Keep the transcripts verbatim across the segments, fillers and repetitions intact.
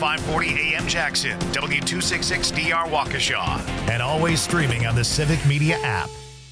five forty A M Jackson, W two sixty-six D R Waukesha, and always streaming on the Civic Media app.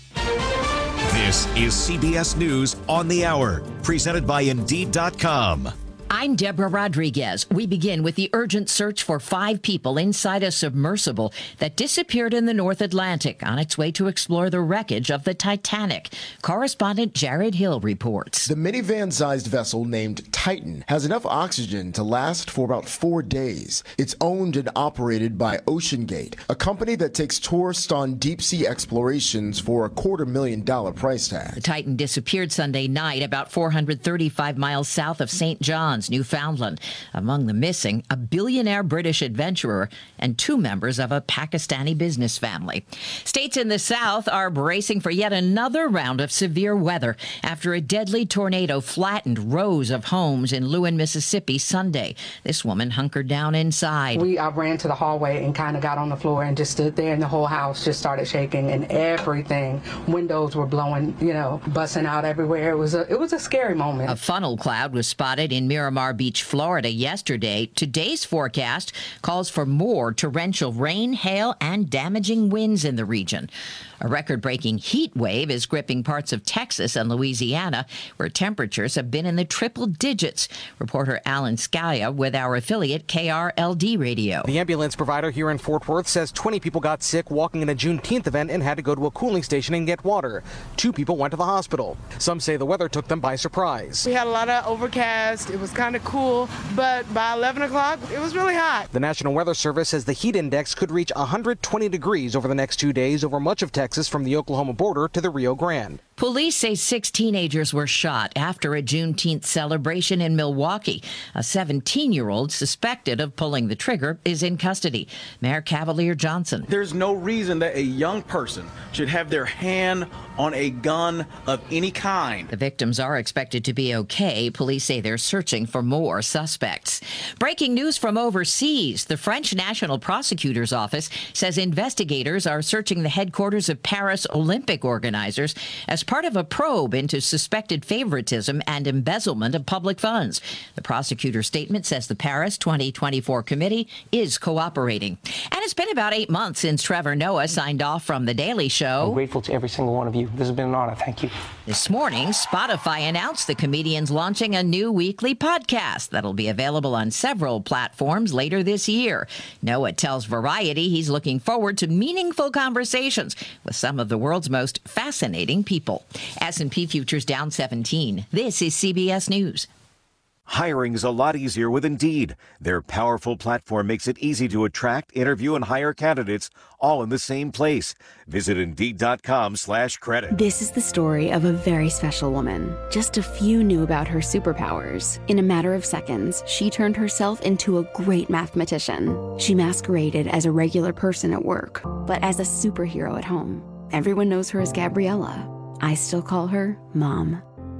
This is C B S News on the Hour, presented by Indeed dot com. I'm Deborah Rodriguez. We begin with the urgent search for five people inside a submersible that disappeared in the North Atlantic on its way to explore the wreckage of the Titanic. Correspondent Jared Hill reports. The minivan-sized vessel named Titan has enough oxygen to last for about four days. It's owned and operated by OceanGate, a company that takes tourists on deep-sea explorations for a quarter million dollar price tag. The Titan disappeared Sunday night about four hundred thirty-five miles south of Saint John's, Newfoundland. Among the missing, a billionaire British adventurer and two members of a Pakistani business family. States in the South are bracing for yet another round of severe weather after a deadly tornado flattened rows of homes in Lewin, Mississippi Sunday. This woman hunkered down inside. We I ran to the hallway and kind of got on the floor and just stood there, and the whole house just started shaking and everything. Windows were blowing, you know, busting out everywhere. It was a, it was a scary moment. A funnel cloud was spotted in Miramar Beach, Florida yesterday. Today's forecast calls for more torrential rain, hail, and damaging winds in the region. A record-breaking heat wave is gripping parts of Texas and Louisiana, where temperatures have been in the triple digits. Reporter Alan Scalia with our affiliate K R L D Radio. The ambulance provider here in Fort Worth says twenty people got sick walking in a Juneteenth event and had to go to a cooling station and get water. Two people went to the hospital. Some say the weather took them by surprise. We had a lot of overcast. It was kind of cool, but by eleven o'clock, it was really hot. The National Weather Service says the heat index could reach one hundred twenty degrees over the next two days over much of Texas from the Oklahoma border to the Rio Grande. Police say six teenagers were shot after a Juneteenth celebration in Milwaukee. A seventeen-year-old suspected of pulling the trigger is in custody. Mayor Cavalier Johnson. There's no reason that a young person should have their hand on a gun of any kind. The victims are expected to be okay. Police say they're searching for more suspects. Breaking news from overseas. The French National Prosecutor's Office says investigators are searching the headquarters of Paris Olympic organizers as part of a probe into suspected favoritism and embezzlement of public funds. The prosecutor's statement says the Paris twenty twenty-four committee is cooperating. And it's been about eight months since Trevor Noah signed off from The Daily Show. I'm grateful to every single one of you. This has been an honor. Thank you. This morning, Spotify announced the comedian's launching a new weekly podcast that'll be available on several platforms later this year. Noah tells Variety he's looking forward to meaningful conversations with some of the world's most fascinating people. S and P futures down seventeen. This is C B S News. Hiring's a lot easier with Indeed. Their powerful platform makes it easy to attract, interview, and hire candidates all in the same place. Visit Indeed.com slash credit. This is the story of a very special woman. Just a few knew about her superpowers. In a matter of seconds, she turned herself into a great mathematician. She masqueraded as a regular person at work, but as a superhero at home. Everyone knows her as Gabriella. I still call her Mom.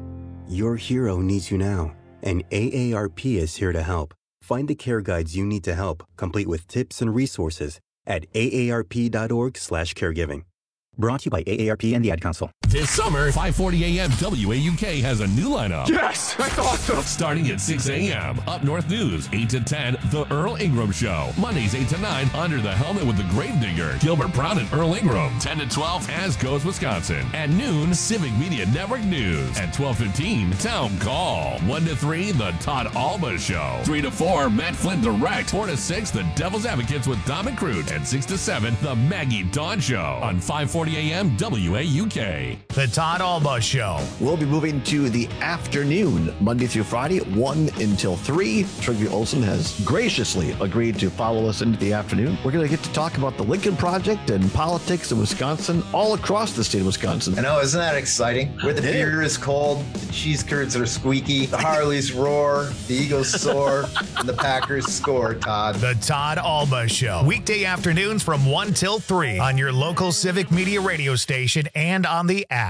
Your hero needs you now, and A A R P is here to help. Find the care guides you need to help, complete with tips and resources at aarp.org slash caregiving. Brought to you by A A R P and the Ad Council. This summer, five forty A M W A U K has a new lineup. Yes, that's awesome. Starting at six A M, Up North News, eight to ten, The Earl Ingram Show. Mondays, eight to nine, Under the Helmet with the Gravedigger, Gilbert Brown and Earl Ingram. ten to twelve, As Goes Wisconsin. At noon, Civic Media Network News. At twelve fifteen, Town Call. one to three, The Todd Alba Show. three to four, Matt Flynn Direct. four to six, The Devil's Advocates with Dom and Crute. And six to seven, The Maggie Dawn Show on five forty A M W A U K. The Todd Alba Show. We'll be moving to the afternoon, Monday through Friday, one until three. Trygve Olsen has graciously agreed to follow us into the afternoon. We're going to get to talk about the Lincoln Project and politics in Wisconsin, all across the state of Wisconsin. I know, isn't that exciting? Where the beer is cold, the cheese curds are squeaky, the Harleys roar, the Eagles soar, and the Packers score, Todd. The Todd Alba Show. Weekday afternoons from one till three on your local Civic Media radio station and on the app.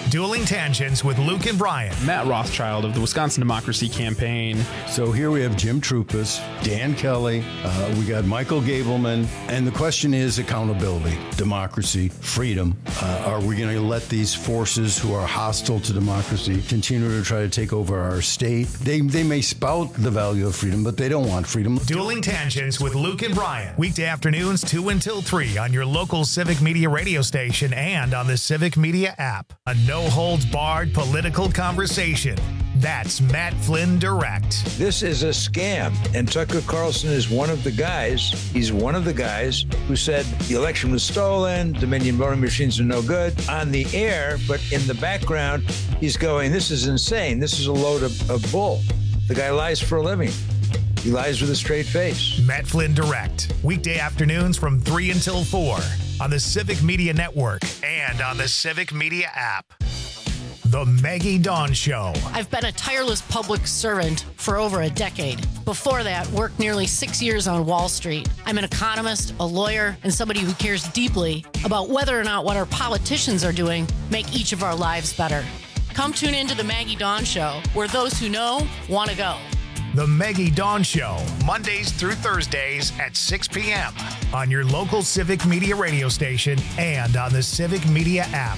Dueling Tangents with Luke and Brian. Matt Rothschild of the Wisconsin Democracy Campaign. So here we have Jim Troupas, Dan Kelly, uh, we got Michael Gableman, and the question is accountability, democracy, freedom. Uh, are we going to let these forces who are hostile to democracy continue to try to take over our state? They, they may spout the value of freedom, but they don't want freedom. Dueling Tangents with Luke and Brian. Weekday afternoons two until three on your local Civic Media radio station and on the Civic Media app. A no-holds-barred political conversation. That's Matt Flynn Direct. This is a scam, and Tucker Carlson is one of the guys. He's one of the guys who said the election was stolen, Dominion voting machines are no good on the air, but in the background, he's going, this is insane. This is a load of, of bull. The guy lies for a living. He lies with a straight face. Matt Flynn Direct. Weekday afternoons from three until four on the Civic Media Network and on the Civic Media app. The Maggie Dawn Show. I've been a tireless public servant for over a decade. Before that, worked nearly six years on Wall Street. I'm an economist, a lawyer, and somebody who cares deeply about whether or not what our politicians are doing make each of our lives better. Come tune into the Maggie Dawn Show, where those who know want to go. The Maggie Dawn Show, Mondays through Thursdays at six p.m. on your local Civic Media radio station and on the Civic Media app.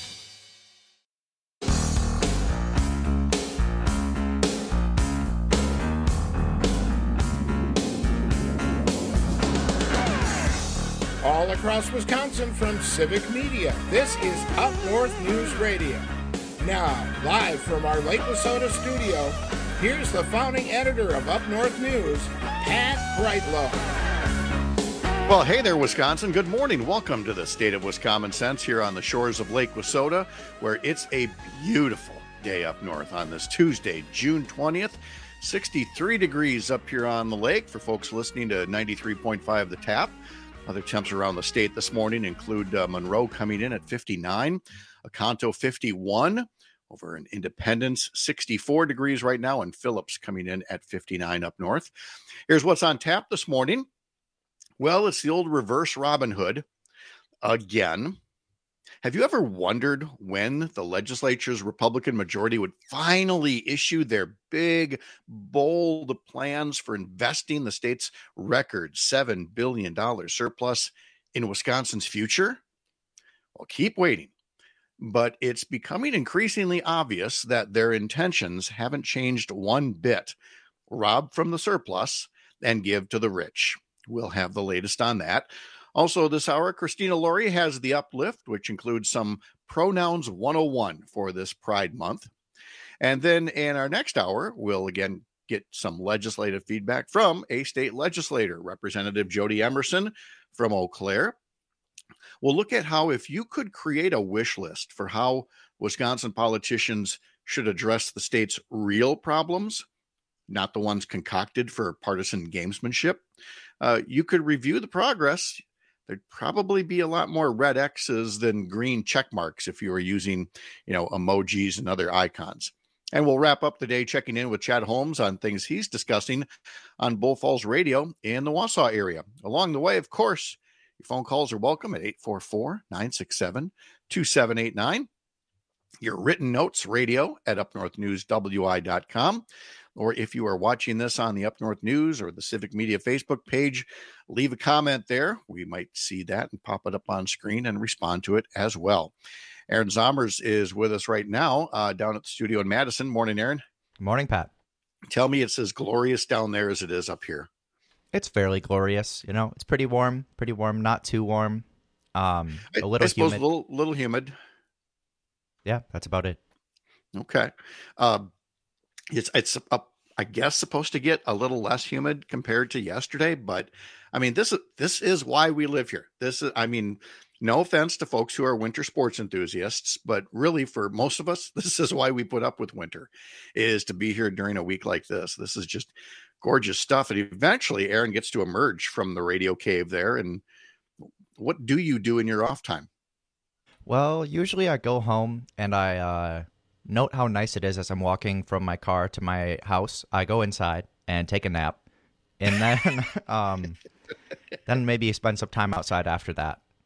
All across Wisconsin from Civic Media, this is Up North News Radio. Now, live from our Lake Wissota studio, here's the founding editor of Up North News, Pat Brightlow. Well, hey there, Wisconsin. Good morning. Welcome to the State of Wisconsin Sense here on the shores of Lake Wissota, where it's a beautiful day up north on this Tuesday, June twentieth. sixty-three degrees up here on the lake for folks listening to ninety-three point five The Tap. Other temps around the state this morning include uh, Monroe coming in at fifty-nine, Oconto fifty-one, over in Independence, sixty-four degrees right now, and Phillips coming in at fifty-nine up north. Here's what's on tap this morning. Well, it's the old reverse Robin Hood again. Have you ever wondered when the legislature's Republican majority would finally issue their big, bold plans for investing the state's record seven billion dollars surplus in Wisconsin's future? Well, keep waiting. But it's becoming increasingly obvious that their intentions haven't changed one bit. Rob from the surplus and give to the rich. We'll have the latest on that. Also this hour, Christina Laurie has the uplift, which includes some Pronouns one oh one for this Pride Month. And then in our next hour, we'll again get some legislative feedback from a state legislator, Representative Jody Emerson from Eau Claire. We'll look at how if you could create a wish list for how Wisconsin politicians should address the state's real problems, not the ones concocted for partisan gamesmanship, uh, you could review the progress. There'd probably be a lot more red X's than green check marks if you were using, you know, emojis and other icons. And we'll wrap up the day checking in with Chad Holmes on things he's discussing on Bull Falls Radio in the Wausau area. Along the way, of course, your phone calls are welcome at eight four four, nine six seven, two seven eight nine. Your written notes, radio at up north news w i dot com. Or if you are watching this on the Up North News or the Civic Media Facebook page, leave a comment there. We might see that and pop it up on screen and respond to it as well. Aaron Zommers is with us right now uh, down at the studio in Madison. Morning, Aaron. Morning, Pat. Tell me it's as glorious down there as it is up here. It's fairly glorious. You know, it's pretty warm, pretty warm, not too warm. Um, a little I, I suppose humid. a little, little humid. Yeah, that's about it. Okay. Um, It's, it's up, I guess, supposed to get a little less humid compared to yesterday. But, I mean, this is this is why we live here. This is, I mean, no offense to folks who are winter sports enthusiasts, but really for most of us, this is why we put up with winter, is to be here during a week like this. This is just gorgeous stuff. And eventually Aaron gets to emerge from the radio cave there. And what do you do in your off time? Well, usually I go home and I uh, note how nice it is as I'm walking from my car to my house. I go inside and take a nap, and then um, then maybe spend some time outside after that.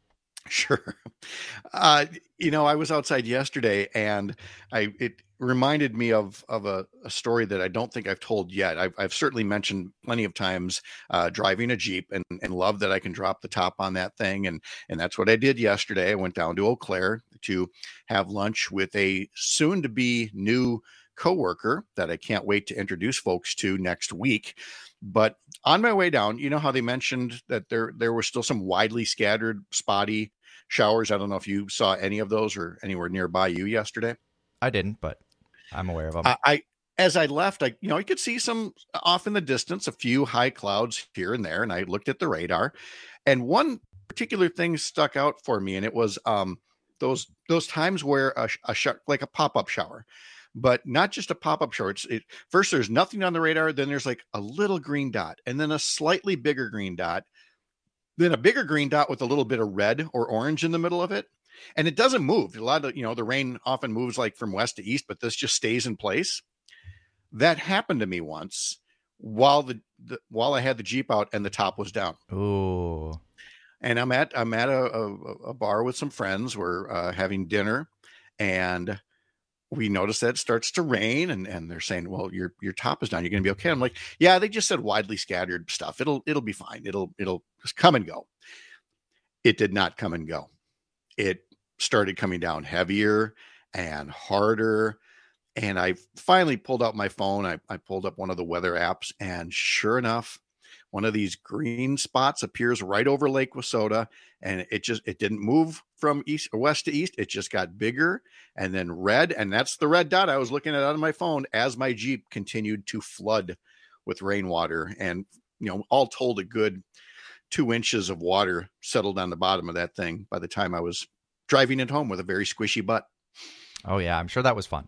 Sure. Uh, you know, I was outside yesterday, and I it reminded me of of a, a story that I don't think I've told yet. I've, I've certainly mentioned plenty of times uh, driving a Jeep, and, and love that I can drop the top on that thing. And, and that's what I did yesterday. I went down to Eau Claire to have lunch with a soon-to-be new coworker that I can't wait to introduce folks to next week. But on my way down, you know how they mentioned that there there were still some widely scattered, spotty showers. I don't know if you saw any of those or anywhere nearby you yesterday. I didn't, but I'm aware of them. I, I as I left, I you know I could see some off in the distance, a few high clouds here and there, and I looked at the radar, and one particular thing stuck out for me, and it was um those those times where a, a sh- like a pop-up shower. But not just a pop-up shower. It's, it, first, there's nothing on the radar. Then there's like a little green dot, and then a slightly bigger green dot, then a bigger green dot with a little bit of red or orange in the middle of it. And it doesn't move. A lot of, you know, the rain often moves like from west to east, but this just stays in place. That happened to me once while the, the while I had the Jeep out and the top was down. Ooh. And I'm at I'm at a, a, a bar with some friends. We're uh, having dinner, and we notice that it starts to rain, and, and they're saying, well, your, your top is down. You're going to be okay. I'm like, yeah, they just said widely scattered stuff. It'll, it'll be fine. It'll, it'll just come and go. It did not come and go. It started coming down heavier and harder. And I finally pulled out my phone. I, I pulled up one of the weather apps, and sure enough, one of these green spots appears right over Lake Wissota, and it just, it didn't move from east or west to east. It just got bigger and then red. And that's the red dot I was looking at on my phone as my Jeep continued to flood with rainwater. And, you know, all told, a good two inches of water settled on the bottom of that thing by the time I was driving it home with a very squishy butt. Oh yeah. I'm sure that was fun.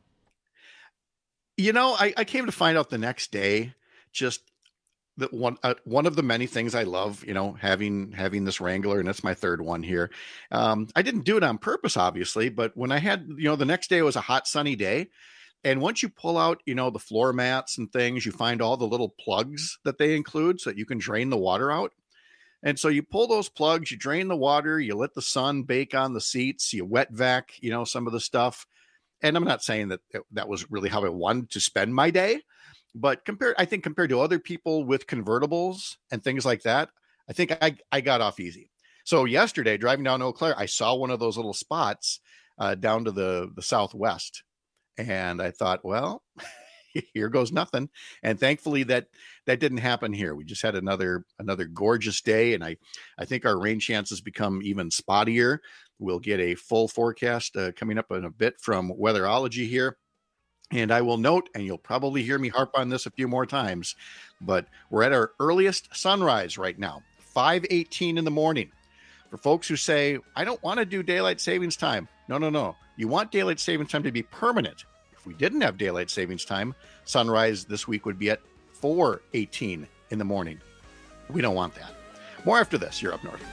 You know, I, I came to find out the next day, just that one uh, one of the many things I love, you know, having having this Wrangler, and that's my third one here. Um, I didn't do it on purpose, obviously, but when I had, you know, the next day was a hot, sunny day, and once you pull out, you know, the floor mats and things, you find all the little plugs that they include so that you can drain the water out. And so you pull those plugs, you drain the water, you let the sun bake on the seats, you wet vac, you know, some of the stuff. And I'm not saying that that was really how I wanted to spend my day. But compared, I think compared to other people with convertibles and things like that, I think I, I got off easy. So yesterday, driving down Eau Claire, I saw one of those little spots uh, down to the, the southwest. And I thought, well, here goes nothing. And thankfully that that didn't happen here. We just had another another gorgeous day. And I, I think our rain chances become even spottier. We'll get a full forecast uh, coming up in a bit from Weatherology here. And I will note, and you'll probably hear me harp on this a few more times, but we're at our earliest sunrise right now, five eighteen in the morning. For folks who say, I don't want to do daylight savings time. No, no, no. You want daylight savings time to be permanent. If we didn't have daylight savings time, sunrise this week would be at four eighteen in the morning. We don't want that. More after this. You're Up North.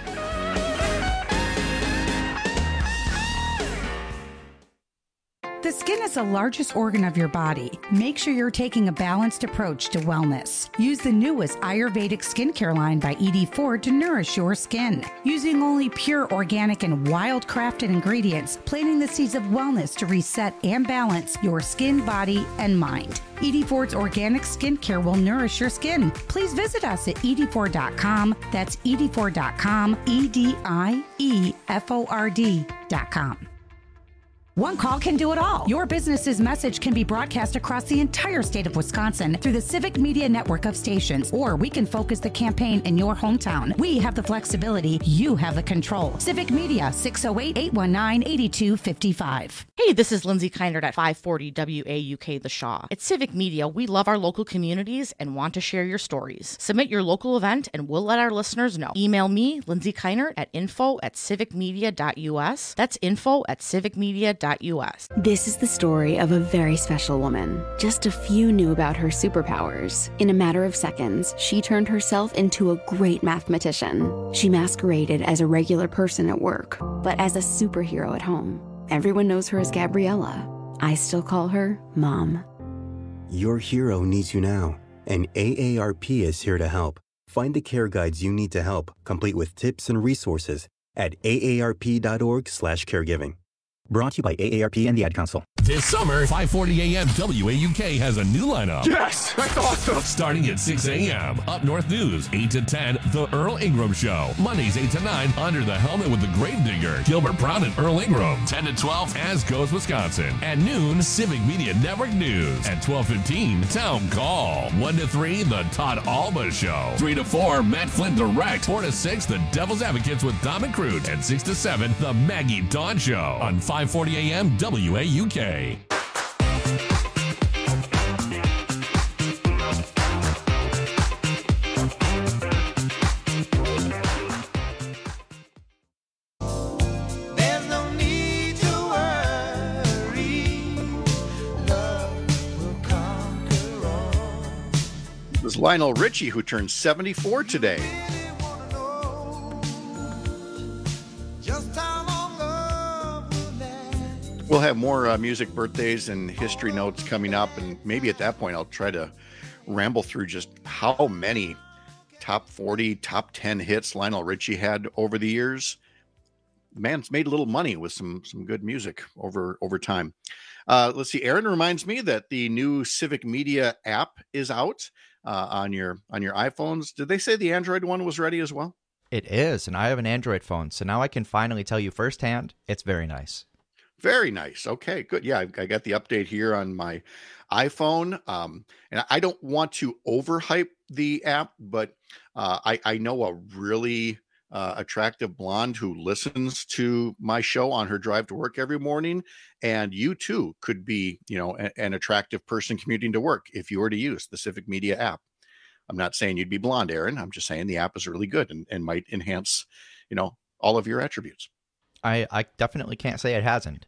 The skin is the largest organ of your body. Make sure you're taking a balanced approach to wellness. Use the newest Ayurvedic skincare line by E D Ford to nourish your skin. Using only pure, organic, and wild-crafted ingredients, planting the seeds of wellness to reset and balance your skin, body, and mind. E D Ford's organic skincare will nourish your skin. Please visit us at E D Ford dot com. That's E D Ford dot com, E D I E F O R D dot com. One call can do it all. Your business's message can be broadcast across the entire state of Wisconsin through the Civic Media network of stations, or we can focus the campaign in your hometown. We have the flexibility. You have the control. Civic Media, six oh eight, eight one nine, eight two five five. Hey, this is Lindsay Keinert at five forty W A U K The Shaw. At Civic Media, we love our local communities and want to share your stories. Submit your local event and we'll let our listeners know. Email me, Lindsay Keinert, at info at civicmedia dot U S. That's info at civicmedia dot U S. This is the story of a very special woman. Just a few knew about her superpowers. In a matter of seconds, she turned herself into a great mathematician. She masqueraded as a regular person at work, but as a superhero at home. Everyone knows her as Gabriella. I still call her Mom. Your hero needs you now, and A A R P is here to help. Find the care guides you need to help, complete with tips and resources at A A R P dot org slash caregiving. Brought to you by A A R P and the Ad Council. This summer, five forty a.m. W A U K has a new lineup. Yes, that's awesome. Starting at six a.m. Up North News, eight to ten, The Earl Ingram Show. Mondays, eight to nine, Under the Helmet with the Gravedigger, Gilbert Brown and Earl Ingram. ten to twelve, As Goes Wisconsin. At noon, Civic Media Network News. At twelve fifteen, Town Call. one to three, The Todd Alba Show. three to four, Matt Flynn Direct. four to six, The Devil's Advocates with Dom and Crute. And six to seven, The Maggie Dawn Show. On five forty a.m. W A U K. It was Lionel Richie who turned seventy-four today. We'll have more uh, music birthdays and history notes coming up, and maybe at that point I'll try to ramble through just how many top forty, top ten hits Lionel Richie had over the years. The man's made a little money with some some good music over over time. Uh, let's see. Aaron reminds me that the new Civic Media app is out uh, on your on your iPhones. Did they say the Android one was ready as well? It is, and I have an Android phone, so now I can finally tell you firsthand. It's very nice. Very nice. Okay, good. Yeah, I, I got the update here on my iPhone. Um, and I don't want to overhype the app, but uh, I, I know a really uh, attractive blonde who listens to my show on her drive to work every morning. And you too could be, you know, a, an attractive person commuting to work if you were to use the Civic Media app. I'm not saying you'd be blonde, Aaron. I'm just saying the app is really good and, and might enhance, you know, all of your attributes. I, I definitely can't say it hasn't.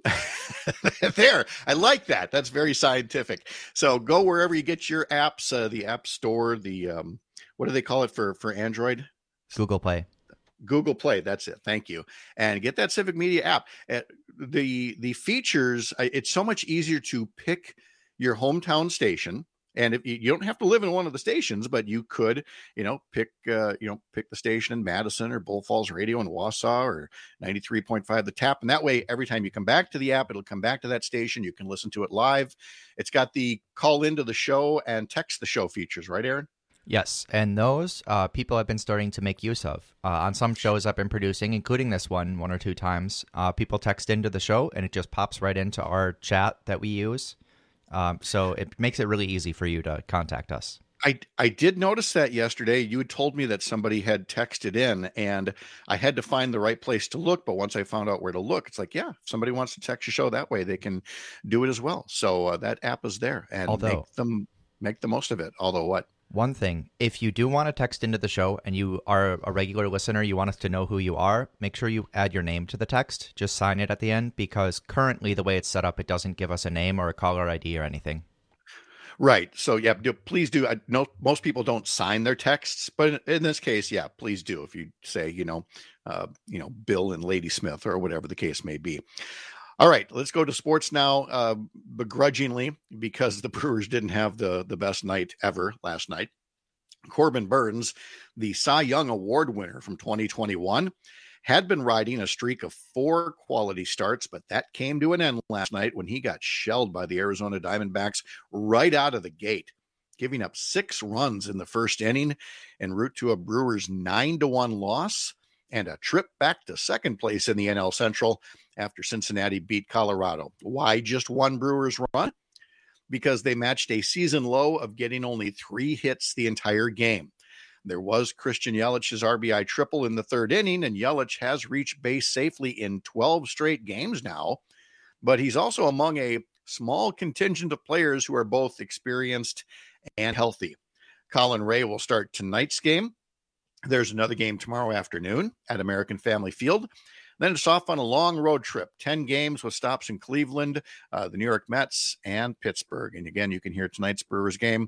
There, I like that. That's very scientific. So go wherever you get your apps, uh, the App Store, the um, what do they call it for for Android? Google Play. Google Play. That's it. Thank you. And get that Civic Media app. Uh, the the features. It's so much easier to pick your hometown station. And if you, you don't have to live in one of the stations, but you could, you know, pick, uh, you know, pick the station in Madison or Bull Falls Radio in Wausau or ninety-three point five The Tap. And that way, every time you come back to the app, it'll come back to that station. You can listen to it live. It's got the call into the show and text the show features, right, Aaron? Yes, and those uh, people have been starting to make use of. Uh, on some shows I've been producing, including this one, one or two times, uh, people text into the show and it just pops right into our chat that we use. Um, so it makes it really easy for you to contact us. I, I did notice that yesterday. You had told me that somebody had texted in and I had to find the right place to look. But once I found out where to look, it's like, yeah, if somebody wants to text your show that way, they can do it as well. So uh, that app is there and Although, make them make the most of it. Although what? One thing, if you do want to text into the show and you are a regular listener, you want us to know who you are, make sure you add your name to the text. Just sign it at the end because currently the way it's set up, it doesn't give us a name or a caller I D or anything. Right. So, yeah, do, please do. I know most people don't sign their texts, but in, in this case, yeah, please do. If you say, you know, uh, you know, Bill and Lady Smith or whatever the case may be. All right, let's go to sports now, uh, begrudgingly, because the Brewers didn't have the, the best night ever last night. Corbin Burns, the Cy Young Award winner from twenty twenty-one, had been riding a streak of four quality starts, but that came to an end last night when he got shelled by the Arizona Diamondbacks right out of the gate, giving up six runs in the first inning en route to a Brewers nine to one loss and a trip back to second place in the N L Central after Cincinnati beat Colorado. Why just one Brewers run? Because they matched a season low of getting only three hits the entire game. There was Christian Yelich's R B I triple in the third inning, and Yelich has reached base safely in twelve straight games now, but he's also among a small contingent of players who are both experienced and healthy. Colin Ray will start tonight's game. There's another game tomorrow afternoon at American Family Field. Then it's off on a long road trip, ten games with stops in Cleveland, uh, the New York Mets, and Pittsburgh. And again, you can hear tonight's Brewers game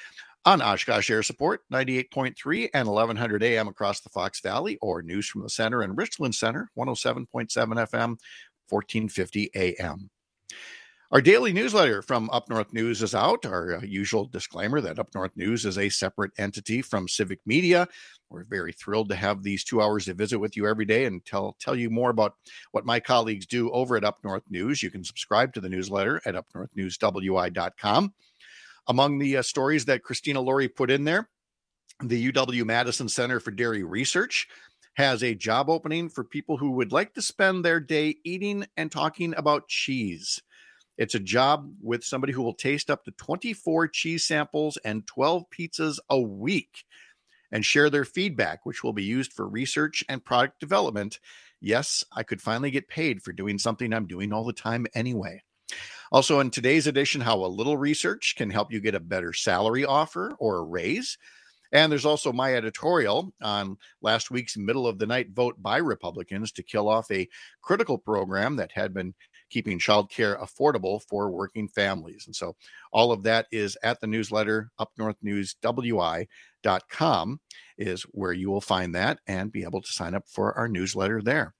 on Oshkosh Air Support, ninety-eight point three and eleven hundred A M across the Fox Valley, or News from the Center and Richland Center, one oh seven point seven F M, fourteen fifty A M. Our daily newsletter from Up North News is out. Our uh, usual disclaimer that Up North News is a separate entity from Civic Media. We're very thrilled to have these two hours to visit with you every day and tell tell you more about what my colleagues do over at Up North News. You can subscribe to the newsletter at up north news w i dot com. Among the uh, stories that Christina Laurie put in there, the U W-Madison Center for Dairy Research has a job opening for people who would like to spend their day eating and talking about cheese. It's a job with somebody who will taste up to twenty-four cheese samples and twelve pizzas a week and share their feedback, which will be used for research and product development. Yes, I could finally get paid for doing something I'm doing all the time anyway. Also, in today's edition, how a little research can help you get a better salary offer or a raise. And there's also my editorial on last week's middle of the night vote by Republicans to kill off a critical program that had been keeping childcare affordable for working families. And so all of that is at the newsletter, up north news w i dot com is where you will find that and be able to sign up for our newsletter there.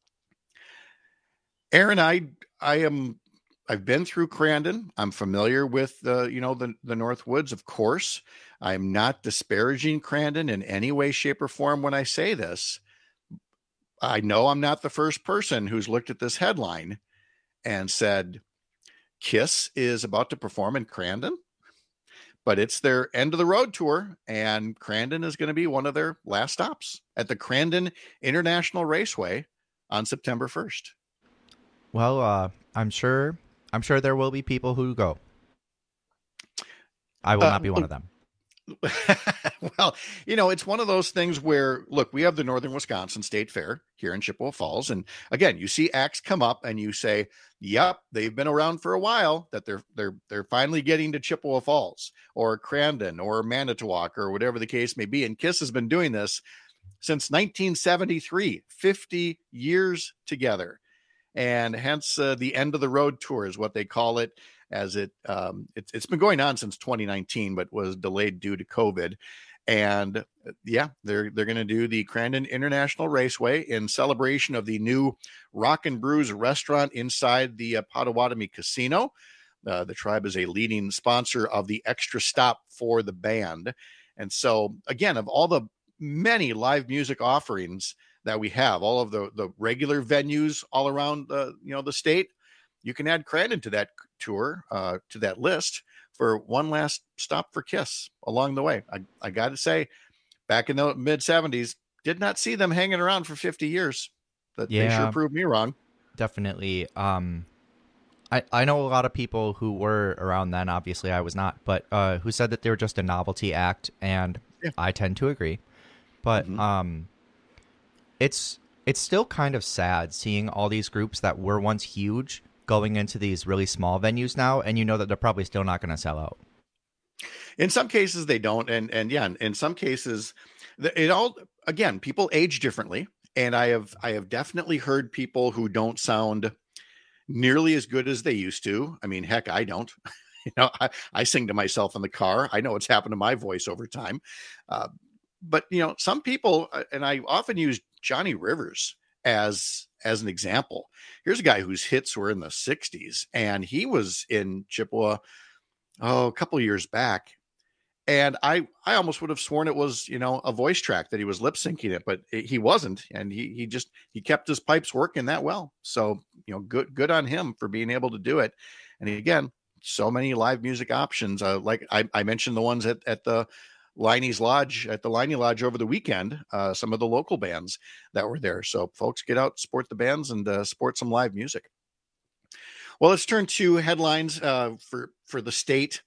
Aaron, I I am I've been through Crandon. I'm familiar with the, you know, the, the North Woods, of course. I'm not disparaging Crandon in any way, shape, or form when I say this. I know I'm not the first person who's looked at this headline and said, KISS is about to perform in Crandon, but it's their end of the road tour, and Crandon is going to be one of their last stops at the Crandon International Raceway on September first. Well, uh, I'm sure, I'm sure there will be people who go. I will uh, not be one of them. Well, you know, it's one of those things where, look, we have the Northern Wisconsin State Fair here in Chippewa Falls. And again, you see acts come up and you say, yep, they've been around for a while, that they're, they're, they're finally getting to Chippewa Falls or Crandon or Manitowoc or whatever the case may be. And KISS has been doing this since nineteen seventy-three, fifty years together. And hence uh, the end of the road tour is what they call it. As it, um, it, it's been going on since twenty nineteen, but was delayed due to COVID. And uh, yeah, they're they're going to do the Crandon International Raceway in celebration of the new Rock and Brews restaurant inside the uh, Potawatomi Casino. Uh, the tribe is a leading sponsor of the extra stop for the band. And so, again, of all the many live music offerings that we have, all of the the regular venues all around the you know the state, you can add Crandon to that tour, uh, to that list for one last stop for KISS along the way. I, I got to say, back in the mid seventies, did not see them hanging around for fifty years. But yeah, they sure proved me wrong. Definitely. Um, I, I know a lot of people who were around then. Obviously, I was not, but uh, who said that they were just a novelty act, and yeah. I tend to agree. But mm-hmm. um, it's it's still kind of sad seeing all these groups that were once huge going into these really small venues now, and you know that they're probably still not going to sell out. In some cases they don't. And, and yeah, in some cases it all, again, people age differently. And I have, I have definitely heard people who don't sound nearly as good as they used to. I mean, heck, I don't, you know, I, I sing to myself in the car. I know what's happened to my voice over time. Uh, but you know, some people, and I often use Johnny Rivers as, as an example. Here's a guy whose hits were in the sixties, and he was in Chippewa oh, a couple of years back. And I, I almost would have sworn it was, you know, a voice track that he was lip syncing it, but it, he wasn't. And he, he just, he kept his pipes working that well. So, you know, good, good on him for being able to do it. And again, so many live music options. Uh, like I, I mentioned the ones at, at the Liney's Lodge, at the Liney Lodge over the weekend, uh, some of the local bands that were there. So folks, get out, support the bands, and uh, support some live music. Well, let's turn to headlines uh, for, for the state.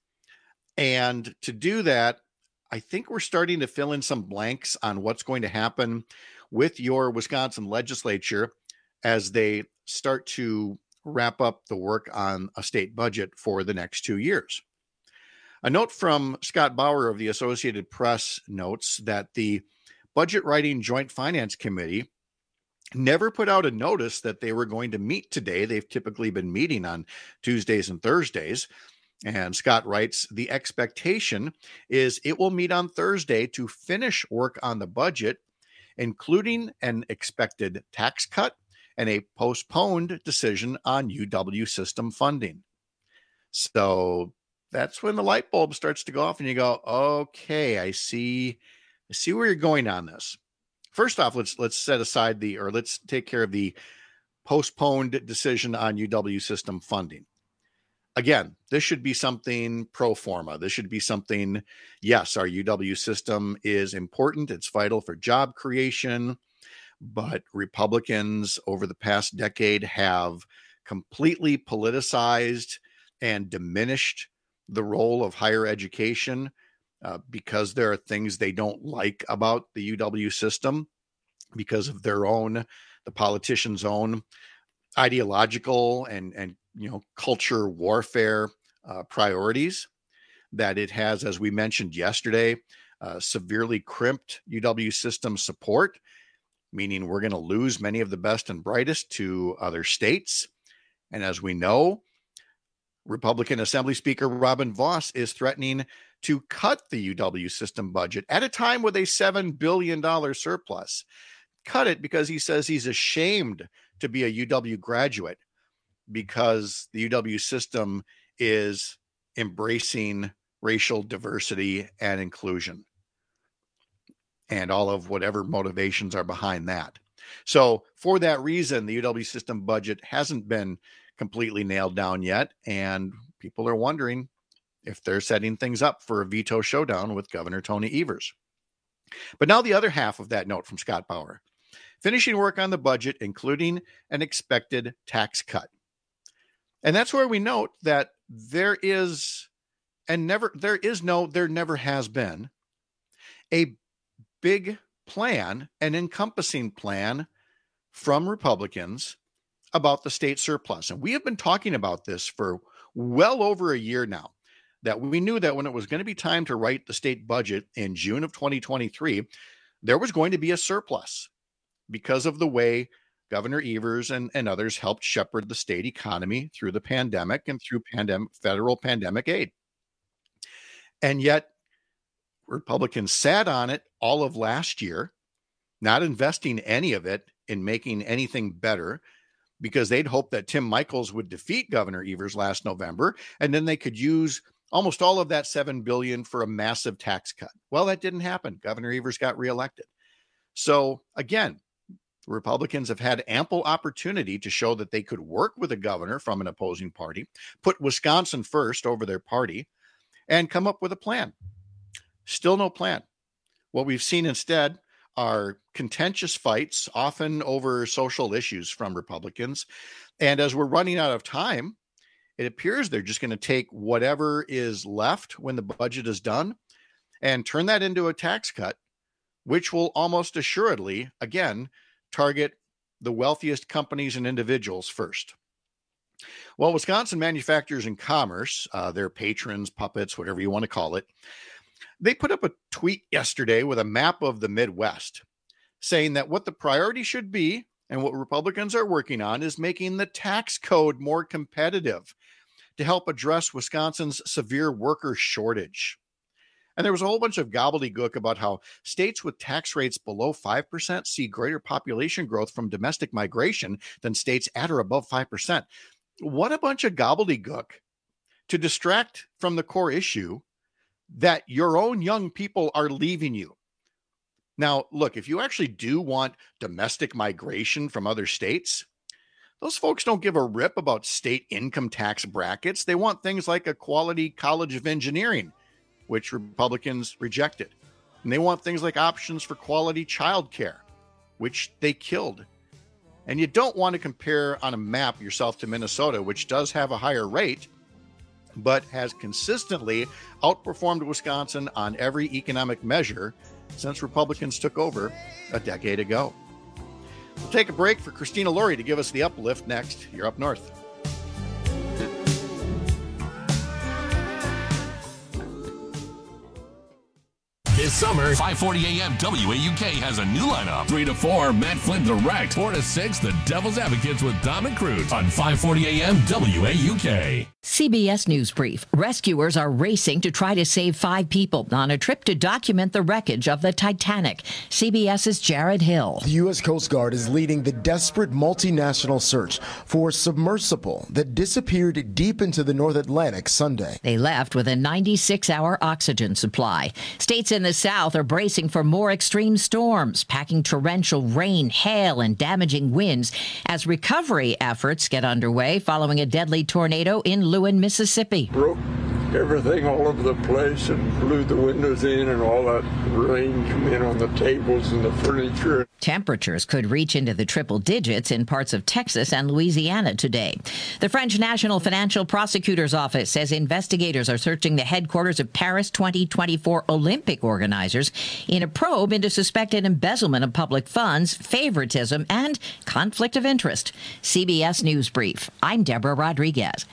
And to do that, I think we're starting to fill in some blanks on what's going to happen with your Wisconsin legislature as they start to wrap up the work on a state budget for the next two years. A note from Scott Bauer of the Associated Press notes that the Budget Writing Joint Finance Committee never put out a notice that they were going to meet today. They've typically been meeting on Tuesdays and Thursdays. And Scott writes, the expectation is it will meet on Thursday to finish work on the budget, including an expected tax cut and a postponed decision on U W system funding. So that's when the light bulb starts to go off and you go, okay, I see, I see where you're going on this. First off, let's, let's set aside the, or let's take care of the postponed decision on U W system funding. Again, this should be something pro forma. This should be something, yes, our U W system is important. It's vital for job creation, but Republicans over the past decade have completely politicized and diminished the role of higher education uh, because there are things they don't like about the U W system because of their own, the politicians' own ideological and, and you know, culture warfare uh, priorities that it has, as we mentioned yesterday, uh, severely crimped U W system support, meaning we're going to lose many of the best and brightest to other states. And as we know, Republican Assembly Speaker Robin Vos is threatening to cut the U W system budget at a time with a seven billion dollars surplus. Cut it because he says he's ashamed to be a U W graduate because the U W system is embracing racial diversity and inclusion and all of whatever motivations are behind that. So for that reason, the U W system budget hasn't been completely nailed down yet. And people are wondering if they're setting things up for a veto showdown with Governor Tony Evers. But now the other half of that note from Scott Bauer. Finishing work on the budget, including an expected tax cut. And that's where we note that there is, and never, there is no, there never has been a big plan, an encompassing plan from Republicans about the state surplus. And we have been talking about this for well over a year now, that we knew that when it was going to be time to write the state budget in June of twenty twenty-three, there was going to be a surplus because of the way Governor Evers and, and others helped shepherd the state economy through the pandemic and through pandemic, federal pandemic aid. And yet Republicans sat on it all of last year, not investing any of it in making anything better because they'd hoped that Tim Michels would defeat Governor Evers last November, and then they could use almost all of that seven billion dollars for a massive tax cut. Well, that didn't happen. Governor Evers got reelected. So again, Republicans have had ample opportunity to show that they could work with a governor from an opposing party, put Wisconsin first over their party, and come up with a plan. Still no plan. What we've seen instead are contentious fights, often over social issues from Republicans. And as we're running out of time, it appears they're just going to take whatever is left when the budget is done and turn that into a tax cut, which will almost assuredly, again, target the wealthiest companies and individuals first. Well, Wisconsin Manufacturers and Commerce, uh, their patrons, puppets, whatever you want to call it, they put up a tweet yesterday with a map of the Midwest saying that what the priority should be and what Republicans are working on is making the tax code more competitive to help address Wisconsin's severe worker shortage. And there was a whole bunch of gobbledygook about how states with tax rates below five percent see greater population growth from domestic migration than states at or above five percent. What a bunch of gobbledygook to distract from the core issue that your own young people are leaving you. Now, look, if you actually do want domestic migration from other states, those folks don't give a rip about state income tax brackets. They want things like a quality College of Engineering, which Republicans rejected. And they want things like options for quality childcare, which they killed. And you don't want to compare on a map yourself to Minnesota, which does have a higher rate, but has consistently outperformed Wisconsin on every economic measure since Republicans took over a decade ago. We'll take a break for Christina Laurie to give us the uplift next. You're Up North. This summer, five forty A M W A U K has a new lineup. three to four, Matt Flynn Direct. four to six, The Devil's Advocates with Dom and Cruz on five forty A M W A U K. C B S News Brief. Rescuers are racing to try to save five people on a trip to document the wreckage of the Titanic. CBS's Jared Hill. The U S Coast Guard is leading the desperate multinational search for a submersible that disappeared deep into the North Atlantic Sunday. They left with a ninety-six hour oxygen supply. States in the South are bracing for more extreme storms, packing torrential rain, hail, and damaging winds as recovery efforts get underway following a deadly tornado in Lewin, Mississippi. Broke everything all over the place and blew the windows in, and all that rain come in on the tables and the furniture. Temperatures could reach into the triple digits in parts of Texas and Louisiana today. The French National Financial Prosecutor's Office says investigators are searching the headquarters of Paris twenty twenty-four Olympic organizers in a probe into suspected embezzlement of public funds, favoritism, and conflict of interest. C B S News Brief. I'm Deborah Rodriguez.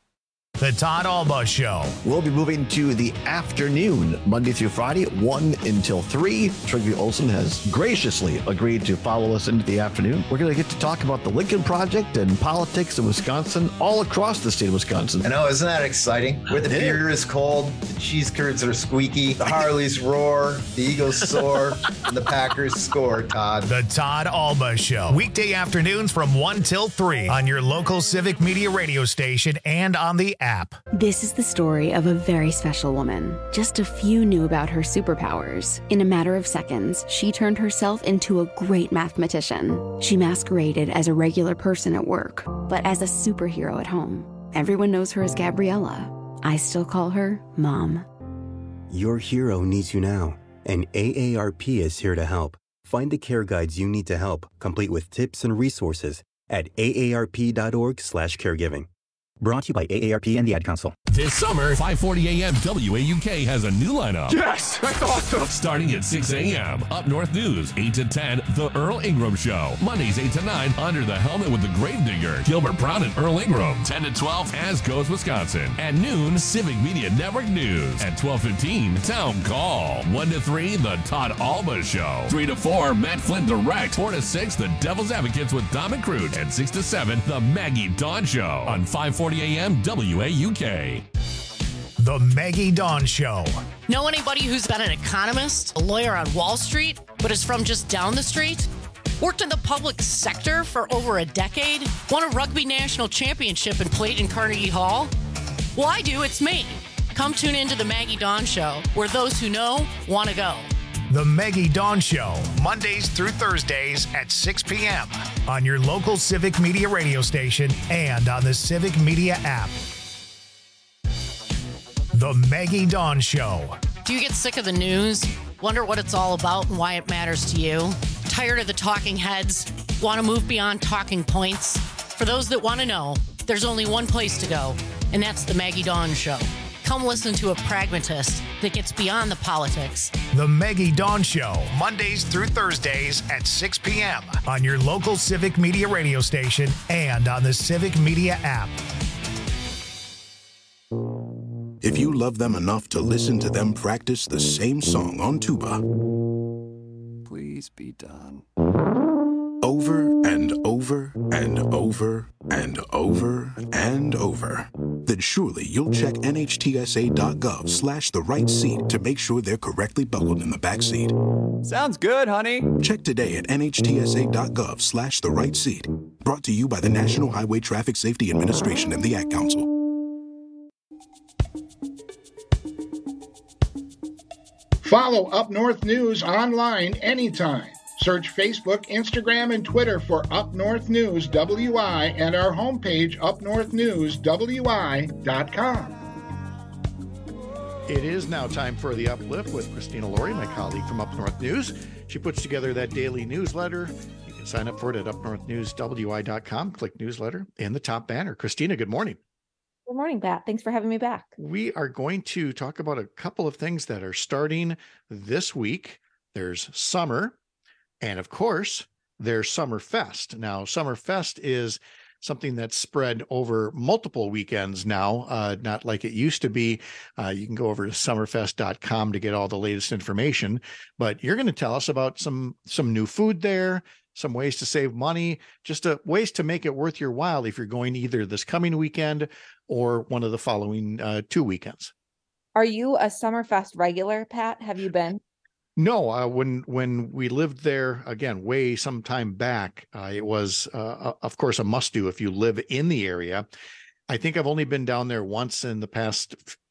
The Todd Alba Show. We'll be moving to the afternoon, Monday through Friday, one until three. Trygve Olsen has graciously agreed to follow us into the afternoon. We're going to get to talk about the Lincoln Project and politics in Wisconsin, all across the state of Wisconsin. I know, isn't that exciting? Where the beer is cold, the cheese curds are squeaky, the Harleys roar, the Eagles soar, and the Packers score, Todd. The Todd Alba Show. Weekday afternoons from one till three on your local Civic Media radio station and on the app. This is the story of a very special woman. Just a few knew about her superpowers. In a matter of seconds, she turned herself into a great mathematician. She masqueraded as a regular person at work, but as a superhero at home. Everyone knows her as Gabriella. I still call her Mom. Your hero needs you now, and A A R P is here to help. Find the care guides you need to help, complete with tips and resources at A A R P dot org slash caregiving. Brought to you by A A R P and the Ad Council. This summer, five forty A M W A U K has a new lineup. Yes, that's awesome. Starting at six A M, Up North News, eight to ten, The Earl Ingram Show. Mondays, eight to nine, Under the Helmet with the Gravedigger, Gilbert Brown and Earl Ingram. ten to twelve, As Goes Wisconsin. At noon, Civic Media Network News. At twelve fifteen, Town Call. one to three, The Todd Alba Show. three to four, Matt Flynn Direct. four to six, The Devil's Advocates with Dom and Cruz. And six to seven, The Maggie Dawn Show on five forty A M W A U K. The Maggie Dawn Show. Know anybody who's been an economist, a lawyer on Wall Street, but is from just down the street? Worked in the public sector for over a decade? Won a rugby national championship and played in Carnegie Hall? Well, I do. It's me. Come tune into the Maggie Dawn Show, where those who know want to go. The Maggie Dawn Show, Mondays through Thursdays at six p.m. on your local Civic Media radio station and on the Civic Media app. The Maggie Dawn Show. Do you get sick of the news? Wonder what it's all about and why it matters to you? Tired of the talking heads? Want to move beyond talking points? For those that want to know, there's only one place to go, and that's the Maggie Dawn Show. Come listen to a pragmatist that gets beyond the politics. The Maggie Dawn Show, Mondays through Thursdays at six p.m. on your local Civic Media radio station and on the Civic Media app. If you love them enough to listen to them practice the same song on tuba, please be done. Over and over and over and over and over, then surely you'll check N H T S A dot gov slash the right seat to make sure they're correctly buckled in the back seat. Sounds good, honey. Check today at N H T S A dot gov slash the right seat. Brought to you by the National Highway Traffic Safety Administration and the Ad Council. Follow Up North News online anytime. Search Facebook, Instagram, and Twitter for Up North News W I and our homepage, up north news w i dot com. It is now time for The Uplift with Christina Laurie, my colleague from Up North News. She puts together that daily newsletter. You can sign up for it at up north news w i dot com. Click newsletter in the top banner. Christina, good morning. Good morning, Pat. Thanks for having me back. We are going to talk about a couple of things that are starting this week. There's summer, and of course, there's Summer Fest. Now, Summer Fest is something that's spread over multiple weekends now, uh, not like it used to be. Uh, you can go over to summerfest dot com to get all the latest information. But you're going to tell us about some some new food there, some ways to save money, just uh, ways to make it worth your while if you're going either this coming weekend or one of the following uh, two weekends. Are you a Summerfest regular, Pat? Have you been? No, uh, when when we lived there, again, way some time back, uh, it was, uh, of course, a must-do if you live in the area. I think I've only been down there once in the past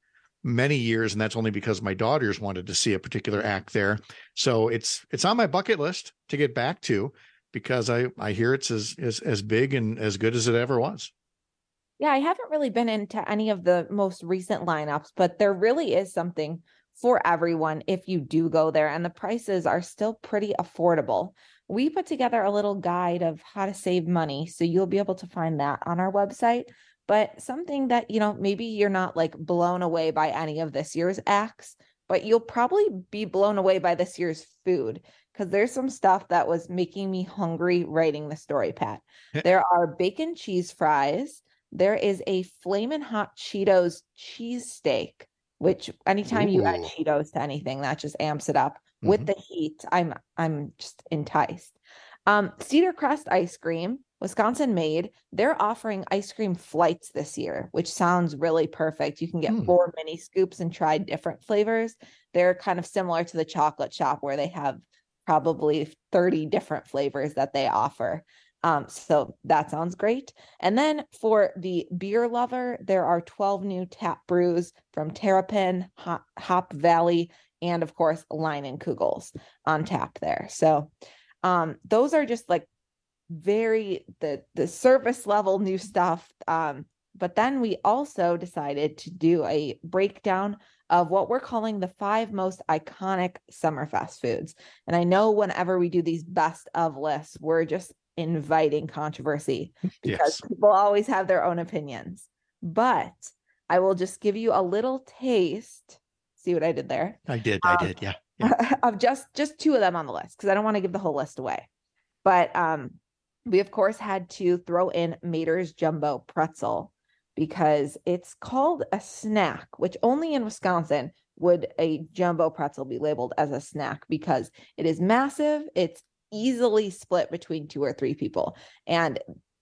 many years, and that's only because my daughters wanted to see a particular act there. So it's it's on my bucket list to get back to, because I, I hear it's as, as, as big and as good as it ever was. Yeah, I haven't really been into any of the most recent lineups, but there really is something for everyone if you do go there, and the prices are still pretty affordable. We put together a little guide of how to save money, so you'll be able to find that on our website. But something that, you know, maybe you're not like blown away by any of this year's acts, but you'll probably be blown away by this year's food, because there's some stuff that was making me hungry writing the story, Pat. There are bacon cheese fries. There is a Flamin' Hot Cheetos cheesesteak, which anytime Ooh. You add Cheetos to anything, that just amps it up. Mm-hmm. With the heat, I'm I'm just enticed. Um, Cedar Crest ice cream, Wisconsin made. They're offering ice cream flights this year, which sounds really perfect. You can get mm. four mini scoops and try different flavors. They're kind of similar to the chocolate shop, where they have probably thirty different flavors that they offer. Um, so that sounds great. And then for the beer lover, there are twelve new tap brews from Terrapin, Hop, Hop Valley, and of course, Line and Kugels on tap there. So um, those are just like very the the surface level new stuff. Um, but then we also decided to do a breakdown of what we're calling the five most iconic Summerfest foods. And I know whenever we do these best of lists, we're just inviting controversy because yes. people always have their own opinions. But I will just give you a little taste. See what I did there? I did. Um, I did. Yeah. yeah. Of just just two of them on the list, because I don't want to give the whole list away. But um, we of course had to throw in Mater's Jumbo Pretzel, because it's called a snack, which only in Wisconsin would a jumbo pretzel be labeled as a snack, because it is massive. It's easily split between two or three people. And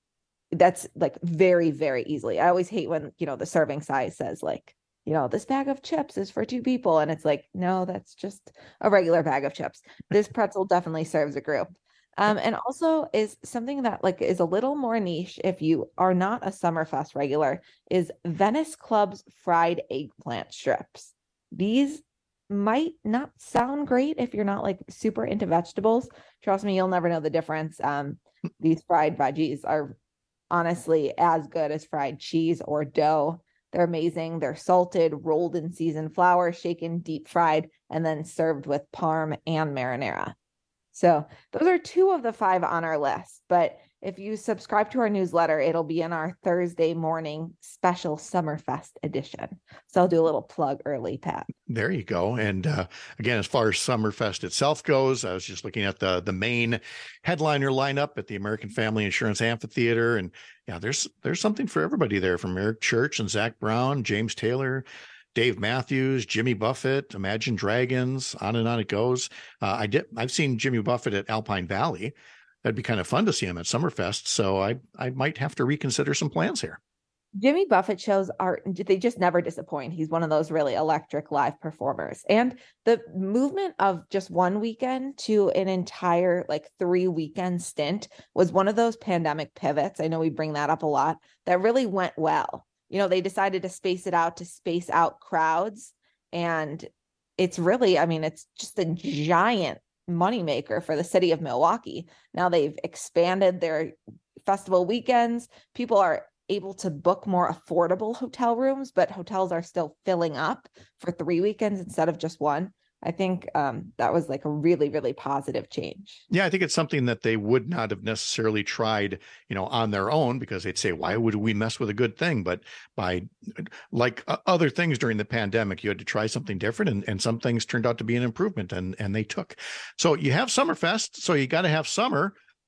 that's like very, very easily. I always hate when, you know, the serving size says like, you know, this bag of chips is for two people. And it's like, no, that's just a regular bag of chips. This pretzel definitely serves a group. Um, and also is something that like is a little more niche if you are not a Summerfest regular, is Venice Club's fried eggplant strips. These might not sound great if you're not like super into vegetables. Trust me, you'll never know the difference. Um, these fried veggies are honestly as good as fried cheese or dough. They're amazing. They're salted, rolled in seasoned flour, shaken, deep fried, and then served with parm and marinara. So those are two of the five on our list. But if you subscribe to our newsletter, it'll be in our Thursday morning special Summerfest edition. So I'll do a little plug early, Pat. There you go. And uh, again, as far as Summerfest itself goes, I was just looking at the the main headliner lineup at the American Family Insurance Amphitheater. And yeah, there's there's something for everybody there, from Eric Church and Zach Brown, James Taylor, Dave Matthews, Jimmy Buffett, Imagine Dragons, on and on it goes. Uh, I did. I've seen Jimmy Buffett at Alpine Valley. That'd be kind of fun to see him at Summerfest. So I, I might have to reconsider some plans here. Jimmy Buffett shows are, they just never disappoint. He's one of those really electric live performers. And the movement of just one weekend to an entire like three weekend stint was one of those pandemic pivots. I know we bring that up a lot. That really went well. You know, they decided to space it out to space out crowds. And it's really, I mean, it's just a giant moneymaker for the city of Milwaukee. Now they've expanded their festival weekends. People are able to book more affordable hotel rooms, but hotels are still filling up for three weekends instead of just one. I think um, that was like a really, really positive change. Yeah, I think it's something that they would not have necessarily tried, you know, on their own, because they'd say, why would we mess with a good thing? But by like other things during the pandemic, you had to try something different, and, and some things turned out to be an improvement, and, and they took. So you have Summerfest, so you got to have summer.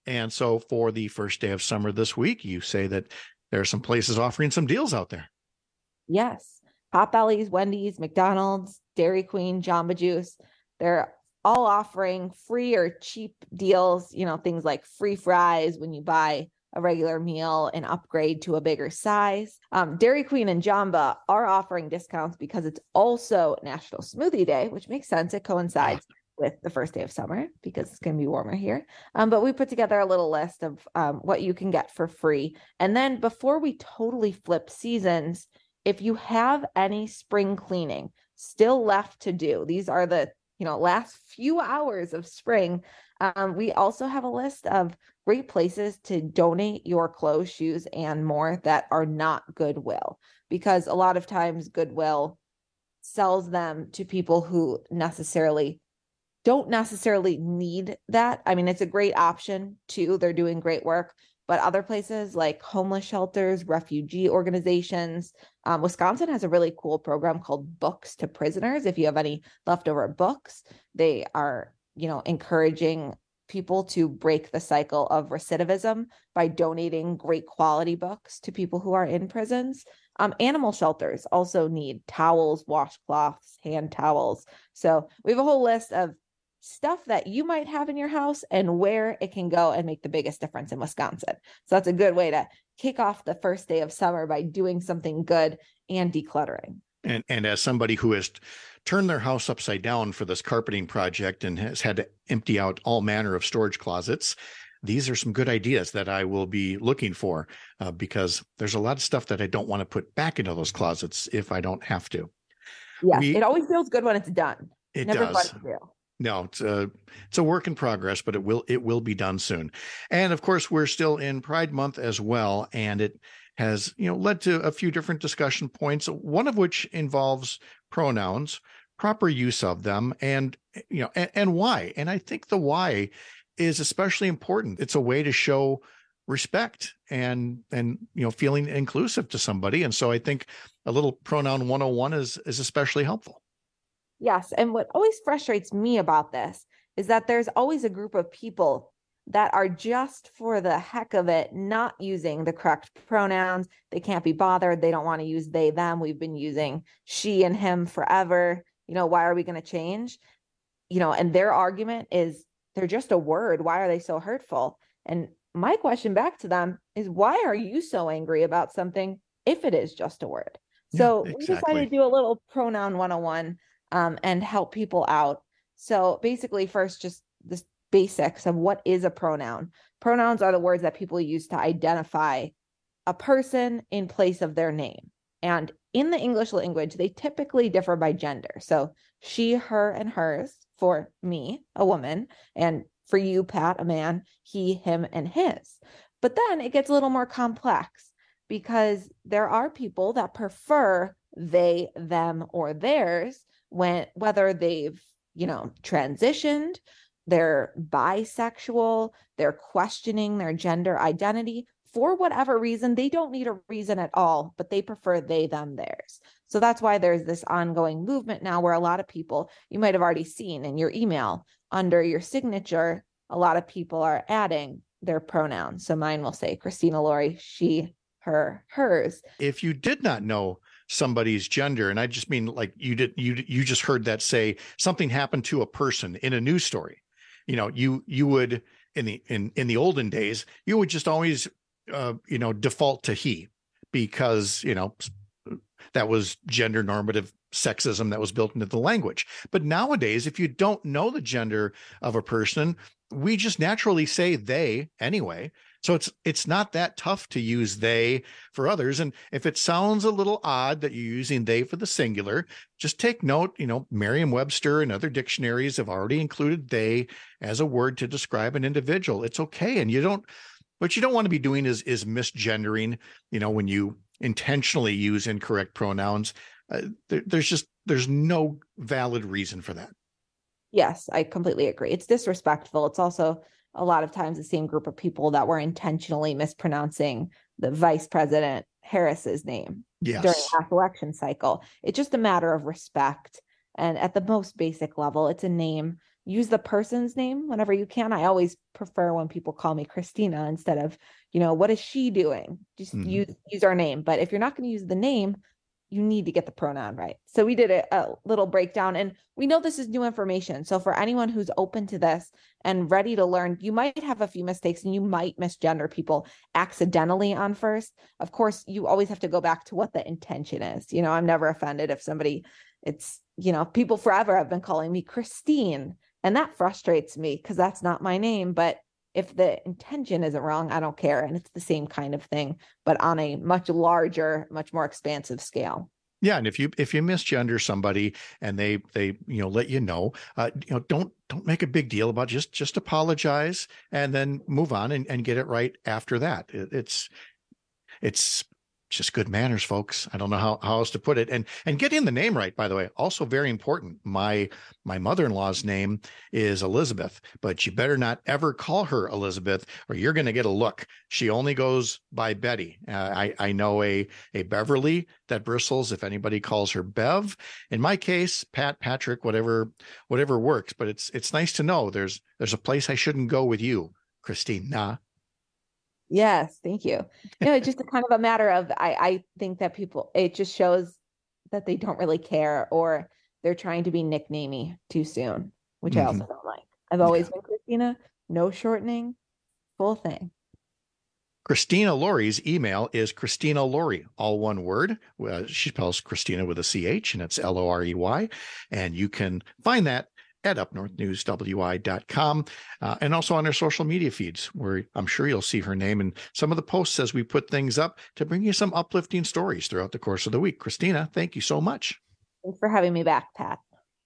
And so for the first day of summer this week, you say that there are some places offering some deals out there. Yes. Potbelly's, Wendy's, McDonald's, Dairy Queen, Jamba Juice. They're all offering free or cheap deals, you know, things like free fries when you buy a regular meal and upgrade to a bigger size. Um, Dairy Queen and Jamba are offering discounts because it's also National Smoothie Day, which makes sense. It coincides with the first day of summer because it's going to be warmer here. Um, but we put together a little list of um, what you can get for free. And then before we totally flip seasons, if you have any spring cleaning still left to do, these are the, you know, last few hours of spring. Um, we also have a list of great places to donate your clothes, shoes, and more that are not Goodwill, because a lot of times Goodwill sells them to people who necessarily don't necessarily need that. I mean, it's a great option too. They're doing great work, but other places like homeless shelters, refugee organizations, um, Wisconsin has a really cool program called Books to Prisoners. If you have any leftover books, they are, you know, encouraging people to break the cycle of recidivism by donating great quality books to people who are in prisons. Um, animal shelters also need towels, washcloths, hand towels. So we have a whole list of stuff that you might have in your house and where it can go and make the biggest difference in Wisconsin. So that's a good way to kick off the first day of summer by doing something good and decluttering. And and as somebody who has turned their house upside down for this carpeting project and has had to empty out all manner of storage closets, these are some good ideas that I will be looking for uh, because there's a lot of stuff that I don't want to put back into those closets if I don't have to. Yes, we, it always feels good when it's done. It Never does. fun to do. No, it's a it's a work in progress, but it will it will be done soon. And of course, we're still in Pride Month as well, and it has, you know, led to a few different discussion points, one of which involves pronouns, proper use of them, and, you know, and, and why. And I think the why is especially important. It's a way to show respect and, and, you know, feeling inclusive to somebody. And so I think a little pronoun one oh one is, is especially helpful. Yes. And what always frustrates me about this is that there's always a group of people that are just for the heck of it, not using the correct pronouns. They can't be bothered. They don't want to use they, them. We've been using she and him forever. You know, why are we going to change? You know, and their argument is they're just a word. Why are they so hurtful? And my question back to them is, why are you so angry about something if it is just a word? So yeah, exactly. We decided to do a little pronoun one oh one um, and help people out. So basically, first, just this basics of what is a pronoun. Pronouns are the words that people use to identify a person in place of their name. And in the English language, they typically differ by gender. So she, her, and hers for me, a woman, and for you, Pat, a man, he, him, and his. But then it gets a little more complex because there are people that prefer they, them, or theirs when whether they've, you know, transitioned, they're bisexual, they're questioning their gender identity. For whatever reason, they don't need a reason at all, but they prefer they, them, theirs. So that's why there's this ongoing movement now where a lot of people, you might have already seen in your email, under your signature, a lot of people are adding their pronouns. So mine will say Christina Laurie, she, her, hers. If you did not know somebody's gender, and I just mean like you did, you you just heard that say something happened to a person in a news story, you know, you you would in the in in the olden days, you would just always uh, you know, default to he, because, you know, that was gender normative sexism that was built into the language. But nowadays, if you don't know the gender of a person, we just naturally say they anyway. So it's it's not that tough to use they for others. And if it sounds a little odd that you're using they for the singular, just take note, you know, Merriam-Webster and other dictionaries have already included they as a word to describe an individual. It's okay. And you don't, what you don't want to be doing is is misgendering, you know, when you intentionally use incorrect pronouns. Uh, there, there's just, there's no valid reason for that. Yes, I completely agree. It's disrespectful. It's also a lot of times the same group of people that were intentionally mispronouncing the Vice President Harris's name yes. during last election cycle. It's just a matter of respect. And at the most basic level, it's a name use the person's name whenever you can. I always prefer when people call me Christina instead of, you know, what is she doing? Just mm-hmm. use use our name. But if you're not going to use the name, you need to get the pronoun right. So we did a, a little breakdown, and we know this is new information. So for anyone who's open to this and ready to learn, you might have a few mistakes and you might misgender people accidentally on first. Of course, you always have to go back to what the intention is. You know, I'm never offended if somebody, it's, you know, people forever have been calling me Christine, and that frustrates me because that's not my name. But if the intention isn't wrong, I don't care. And it's the same kind of thing, but on a much larger, much more expansive scale. Yeah, and if you if you misgender somebody and they they you know let you know, uh, you know don't don't make a big deal about it. just just apologize and then move on and, and get it right after that. It, it's it's just good manners, folks. I don't know how, how else to put it. And and getting the name right, by the way, also very important. My my mother-in-law's name is Elizabeth, but you better not ever call her Elizabeth or you're going to get a look. She only goes by Betty. Uh, I, I know a, a Beverly that bristles if anybody calls her Bev. In my case, Pat, Patrick, whatever whatever works. But it's it's nice to know there's there's a place I shouldn't go with you, Christina. Yes, thank you. You know, it's just a kind of a matter of, I, I think that people, it just shows that they don't really care, or they're trying to be nicknamey too soon, which mm-hmm. I also don't like. I've always yeah. been Christina, no shortening, full thing. Christina Lori's email is Christina Lori, all one word. Uh, she spells Christina with a C H, and it's L O R E Y. And you can find that at up north news w i dot com, uh, and also on our social media feeds, where I'm sure you'll see her name in some of the posts as we put things up to bring you some uplifting stories throughout the course of the week. Christina, thank you so much. Thanks for having me back, Pat.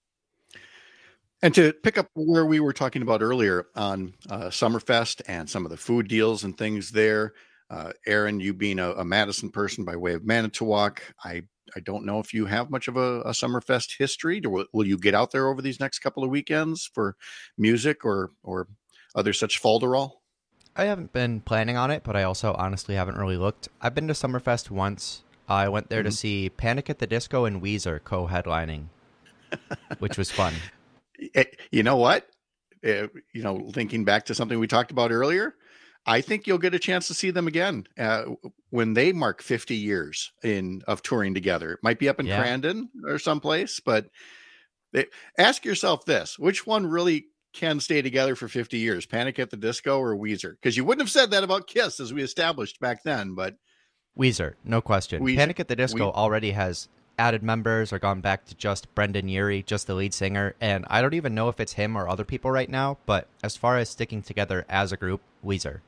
And to pick up where we were talking about earlier on uh, Summerfest and some of the food deals and things there, uh, Aaron, you being a, a Madison person by way of Manitowoc, I I don't know if you have much of a, a Summerfest history. Will, will you get out there over these next couple of weekends for music or or other such falderall? I haven't been planning on it, but I also honestly haven't really looked. I've been to Summerfest once. I went there mm-hmm. to see Panic at the Disco and Weezer co-headlining, which was fun. You know what? Uh, you know, thinking back to something we talked about earlier, I think you'll get a chance to see them again uh, when they mark fifty years in of touring together. It might be up in yeah. Crandon or someplace, but they, ask yourself this: which one really can stay together for fifty years, Panic at the Disco or Weezer? Because you wouldn't have said that about Kiss, as we established back then, but Weezer, no question. Weezer. Panic at the Disco we- already has added members or gone back to just Brendan Urie, just the lead singer, and I don't even know if it's him or other people right now, but as far as sticking together as a group, Weezer.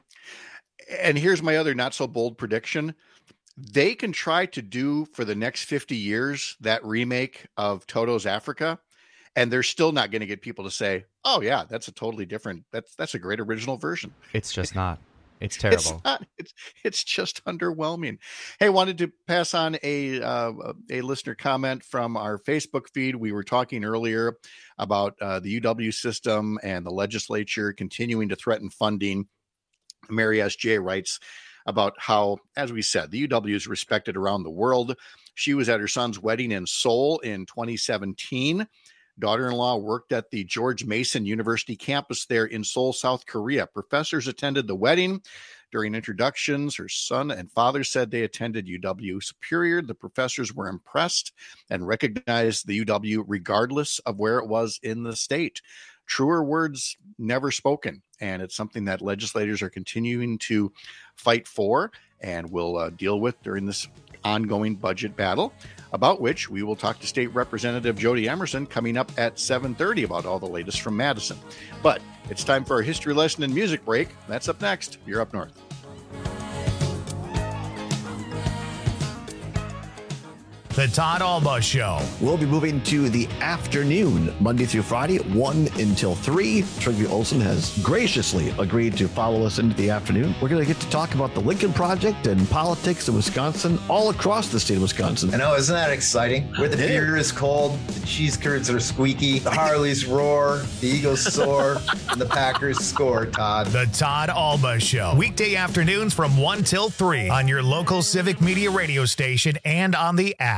And here's my other not so bold prediction. They can try to do for the next fifty years that remake of Toto's Africa, and they're still not going to get people to say, oh yeah, that's a totally different, that's that's a great original version. It's just not. It's terrible. It's not. It's, it's just underwhelming. Hey, wanted to pass on a uh, a listener comment from our Facebook feed. We were talking earlier about uh, the U W system and the legislature continuing to threaten funding. Mary S J writes about how, as we said, the U W is respected around the world. She was at her son's wedding in Seoul in twenty seventeen. Daughter-in-law worked at the George Mason University campus there in Seoul, South Korea. Professors attended the wedding. During introductions, her son and father said they attended U W Superior. The professors were impressed and recognized the U W regardless of where it was in the state. Truer words never spoken, and it's something that legislators are continuing to fight for and will uh, deal with during this ongoing budget battle, about which we will talk to State Representative Jody Emerson coming up at seven thirty about all the latest from Madison. But it's time for our history lesson and music break. That's up next. You're Up North. The Todd Alba Show. We'll be moving to the afternoon, Monday through Friday, one until three. Trigby Olson has graciously agreed to follow us into the afternoon. We're going to get to talk about the Lincoln Project and politics in Wisconsin, all across the state of Wisconsin. I know, isn't that exciting? Where the beer is cold, the cheese curds are squeaky, the Harleys roar, the Eagles soar, and the Packers score, Todd. The Todd Alba Show. Weekday afternoons from one till three on your local Civic Media radio station and on the app.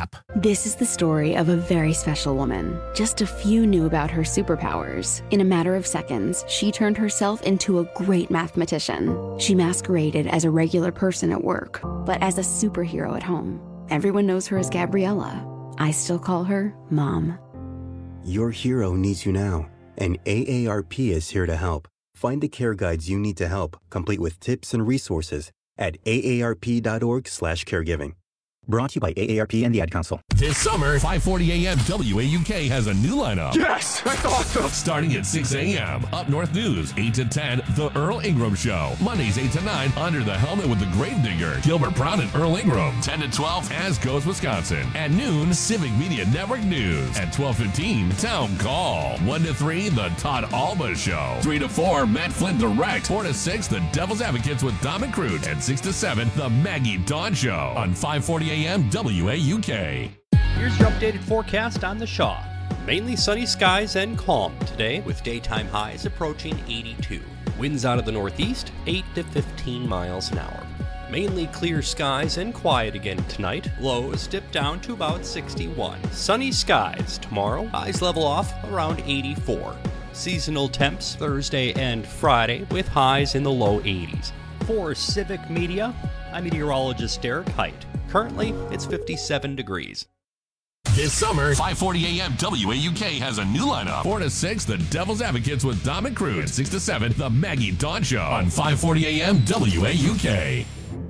app. This is the story of a very special woman. Just a few knew about her superpowers. In a matter of seconds, she turned herself into a great mathematician. She masqueraded as a regular person at work, but as a superhero at home. Everyone knows her as Gabriella. I still call her Mom. Your hero needs you now, and A A R P is here to help. Find the care guides you need to help, complete with tips and resources at A A R P dot org slash caregiving. Brought to you by A A R P and the Ad Council. This summer, five forty a.m. W A U K has a new lineup. Yes, that's awesome. Starting at six a.m. Up North News, eight to ten, The Earl Ingram Show. Mondays, eight to nine, Under the Helmet with the Gravedigger, Gilbert Brown and Earl Ingram. ten to twelve, As Goes Wisconsin. At noon, Civic Media Network News. At twelve fifteen, Town Call. one to three, The Todd Alba Show. three to four, Matt Flynn Direct. four to six, The Devil's Advocates with Dom and Crute. And six to seven, The Maggie Dawn Show. On five forty a.m. W A U K. Here's your updated forecast on the Shaw. Mainly sunny skies and calm today, with daytime highs approaching eighty-two. Winds out of the northeast, eight to fifteen miles an hour. Mainly clear skies and quiet again tonight. Lows dip down to about sixty-one. Sunny skies tomorrow. Highs level off around eighty-four. Seasonal temps Thursday and Friday with highs in the low eighties. For Civic Media, I'm meteorologist Derek Height. Currently, it's fifty-seven degrees. This summer, five forty a.m. W A U K has a new lineup. four to six, The Devil's Advocates with Dom and Crute. six to seven, The Maggie Dawn Show. On five forty a.m. W A U K.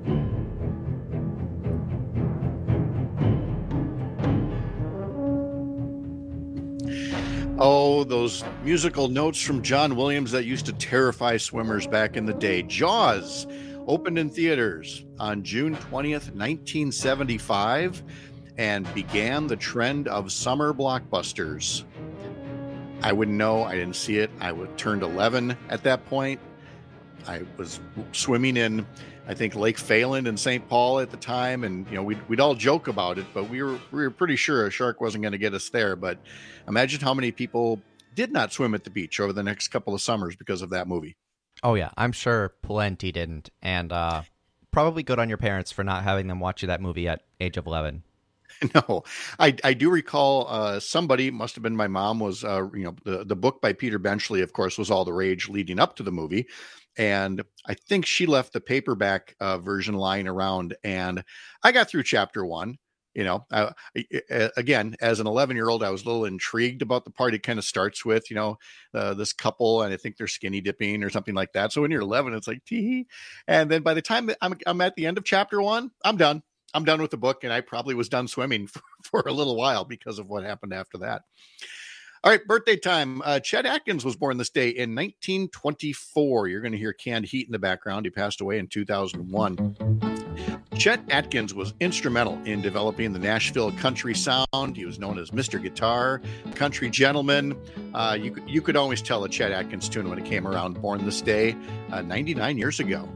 Oh, those musical notes from John Williams that used to terrify swimmers back in the day. Jaws opened in theaters on June twentieth, nineteen seventy-five, and began the trend of summer blockbusters. I wouldn't know. I didn't see it. I would turned eleven at that point. I was swimming in, I think, Lake Phelan in Saint Paul at the time, and you know we'd we'd all joke about it, but we were we were pretty sure a shark wasn't going to get us there. But imagine how many people did not swim at the beach over the next couple of summers because of that movie. Oh yeah, I'm sure plenty didn't, and uh, probably good on your parents for not having them watch you that movie at age of eleven. No, I, I do recall uh, somebody, must have been my mom, was, uh, you know, the, the book by Peter Benchley, of course, was all the rage leading up to the movie. And I think she left the paperback uh, version lying around. And I got through chapter one. You know, uh, again, as an eleven year old, I was a little intrigued about the part it kind of starts with, you know, uh, this couple, and I think they're skinny dipping or something like that. So when you're eleven, it's like, tee. And then by the time I'm, I'm at the end of chapter one, I'm done. I'm done with the book, and I probably was done swimming for, for a little while because of what happened after that. All right, birthday time. Uh, Chet Atkins was born this day in nineteen twenty-four. You're going to hear Canned Heat in the background. He passed away in two thousand one. Chet Atkins was instrumental in developing the Nashville country sound. He was known as Mister Guitar, country gentleman. Uh, you, you could always tell a Chet Atkins tune when it came around, born this day, uh, ninety-nine years ago.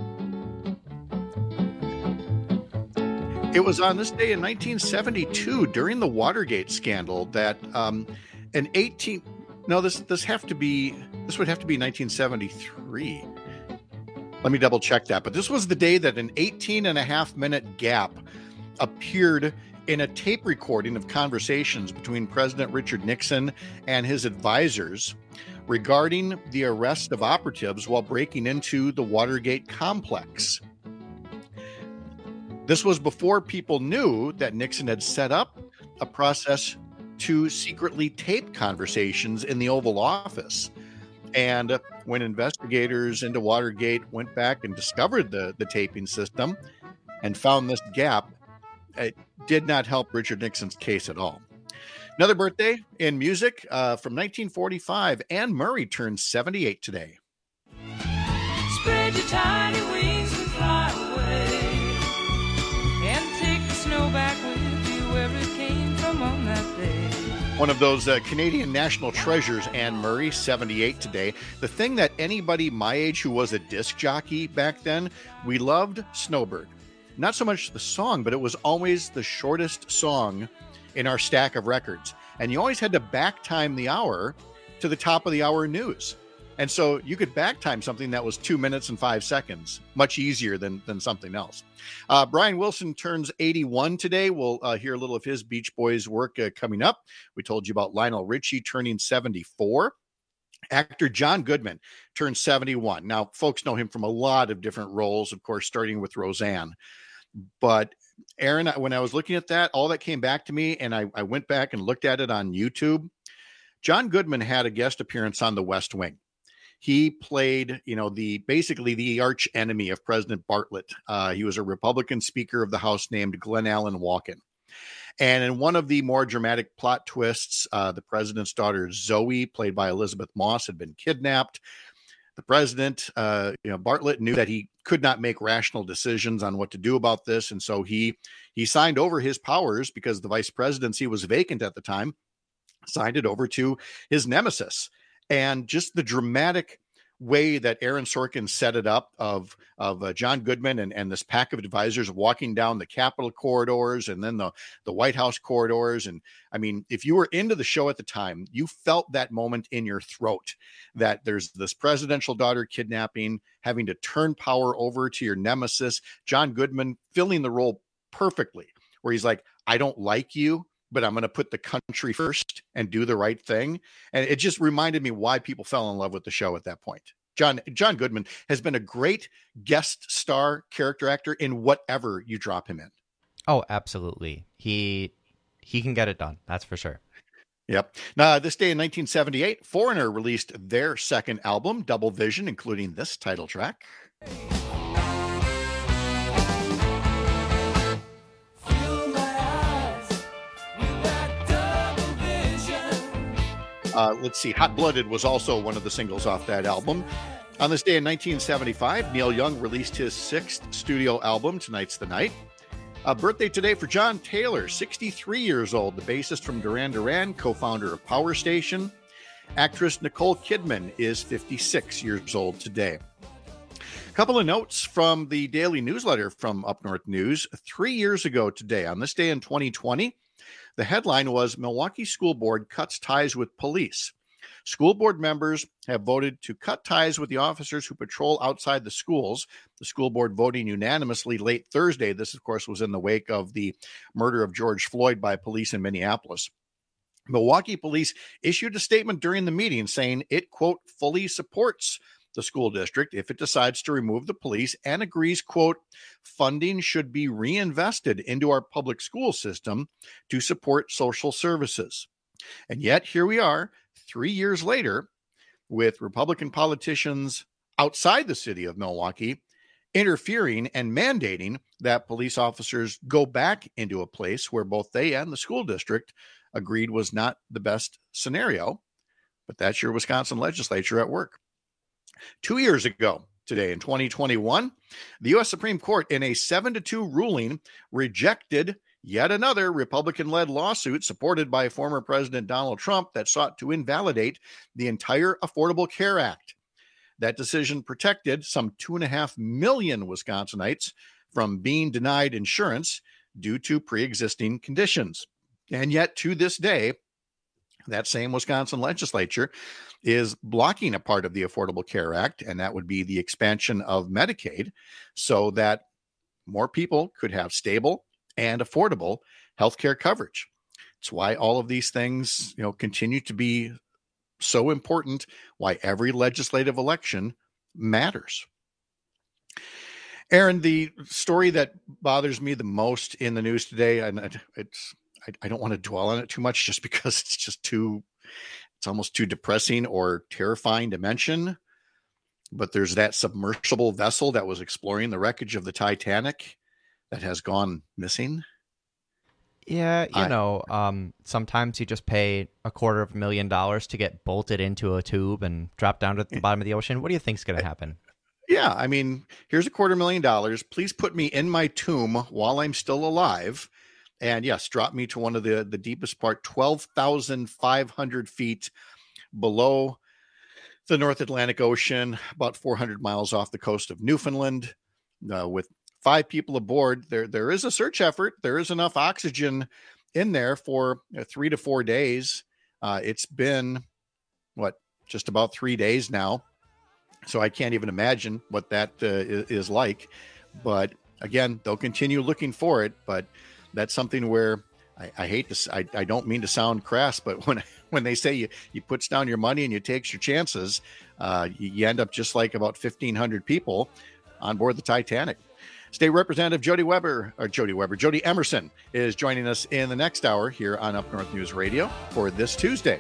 It was on this day in nineteen seventy-two, during the Watergate scandal, that um, an eighteen no, this this have to be this would have to be nineteen seventy-three. Let me double check that. But this was the day that an eighteen and a half minute gap appeared in a tape recording of conversations between President Richard Nixon and his advisors regarding the arrest of operatives while breaking into the Watergate complex. This was before people knew that Nixon had set up a process to secretly tape conversations in the Oval Office. And when investigators into Watergate went back and discovered the, the taping system and found this gap, it did not help Richard Nixon's case at all. Another birthday in music uh, from nineteen forty-five, Anne Murray turned seventy-eight today. Spread your tiny wings and fly away, and take the snow back with you where it came from on that day. One of those uh, Canadian national treasures, Anne Murray, seventy-eight today. The thing that anybody my age who was a disc jockey back then, we loved Snowbird. Not so much the song, but it was always the shortest song in our stack of records. And you always had to back time the hour to the top of the hour news. And so you could back time something that was two minutes and five seconds, much easier than, than something else. Uh, Brian Wilson turns eighty-one today. We'll uh, hear a little of his Beach Boys work uh, coming up. We told you about Lionel Richie turning seventy-four. Actor John Goodman turned seventy-one. Now, folks know him from a lot of different roles, of course, starting with Roseanne. But Aaron, when I was looking at that, all that came back to me, and I, I went back and looked at it on YouTube. John Goodman had a guest appearance on The West Wing. He played, you know, the basically the arch enemy of President Bartlett. Uh, he was a Republican Speaker of the House named Glenn Allen Walken. And in one of the more dramatic plot twists, uh, the president's daughter, Zoe, played by Elizabeth Moss, had been kidnapped. The president, uh, you know, Bartlett knew that he could not make rational decisions on what to do about this. And so he he signed over his powers, because the vice presidency was vacant at the time, signed it over to his nemesis. And just the dramatic way that Aaron Sorkin set it up of, of uh, John Goodman and, and this pack of advisors walking down the Capitol corridors and then the, the White House corridors. And I mean, if you were into the show at the time, you felt that moment in your throat that there's this presidential daughter kidnapping, having to turn power over to your nemesis. John Goodman filling the role perfectly, where he's like, I don't like you, but I'm going to put the country first and do the right thing. And it just reminded me why people fell in love with the show at that point. John, John Goodman has been a great guest star character actor in whatever you drop him in. Oh, absolutely. He, he can get it done. That's for sure. Yep. Now, this day in nineteen seventy-eight, Foreigner released their second album, Double Vision, including this title track. Uh, let's see, Hot Blooded was also one of the singles off that album. On this day in nineteen seventy-five, Neil Young released his sixth studio album, Tonight's the Night. A birthday today for John Taylor, sixty-three years old, the bassist from Duran Duran, co-founder of Power Station. Actress Nicole Kidman is fifty-six years old today. A couple of notes from the daily newsletter from Up North News. Three years ago today, on this day in twenty twenty, the headline was Milwaukee School Board cuts ties with police. School board members have voted to cut ties with the officers who patrol outside the schools. The school board voting unanimously late Thursday. This, of course, was in the wake of the murder of George Floyd by police in Minneapolis. Milwaukee police issued a statement during the meeting saying it, quote, fully supports the school district if it decides to remove the police and agrees, quote, funding should be reinvested into our public school system to support social services. And yet here we are three years later with Republican politicians outside the city of Milwaukee interfering and mandating that police officers go back into a place where both they and the school district agreed was not the best scenario. But that's your Wisconsin legislature at work. Two years ago today in twenty twenty-one, the U S Supreme Court in a seven to two ruling rejected yet another Republican-led lawsuit supported by former President Donald Trump that sought to invalidate the entire Affordable Care Act. That decision protected some two and a half million Wisconsinites from being denied insurance due to pre-existing conditions. And yet to this day, that same Wisconsin legislature is blocking a part of the Affordable Care Act, and that would be the expansion of Medicaid so that more people could have stable and affordable health care coverage. It's why all of these things, you know, continue to be so important, why every legislative election matters. Aaron, the story that bothers me the most in the news today, and it's I, I don't want to dwell on it too much just because it's just too, it's almost too depressing or terrifying to mention. But there's that submersible vessel that was exploring the wreckage of the Titanic that has gone missing. Yeah, you I, know, um, sometimes you just pay a quarter of a million dollars to get bolted into a tube and drop down to the bottom of the ocean. What do you think is going to happen? Yeah, I mean, here's a quarter million dollars. Please put me in my tomb while I'm still alive. And yes, drop me to one of the, the deepest part, twelve thousand five hundred feet below the North Atlantic Ocean, about four hundred miles off the coast of Newfoundland, uh, with five people aboard. There, there is a search effort. There is enough oxygen in there for uh, three to four days. Uh, it's been, what, just about three days now So I can't even imagine what that uh, is, is like. But again, they'll continue looking for it. But that's something where I, I hate to, I, I don't mean to sound crass, but when when they say you, you puts down your money and you takes your chances, uh, you, you end up just like about fifteen hundred people on board the Titanic. State Representative Jody Weber, or Jody Weber, Jody Emerson is joining us in the next hour here on Up North News Radio for this Tuesday.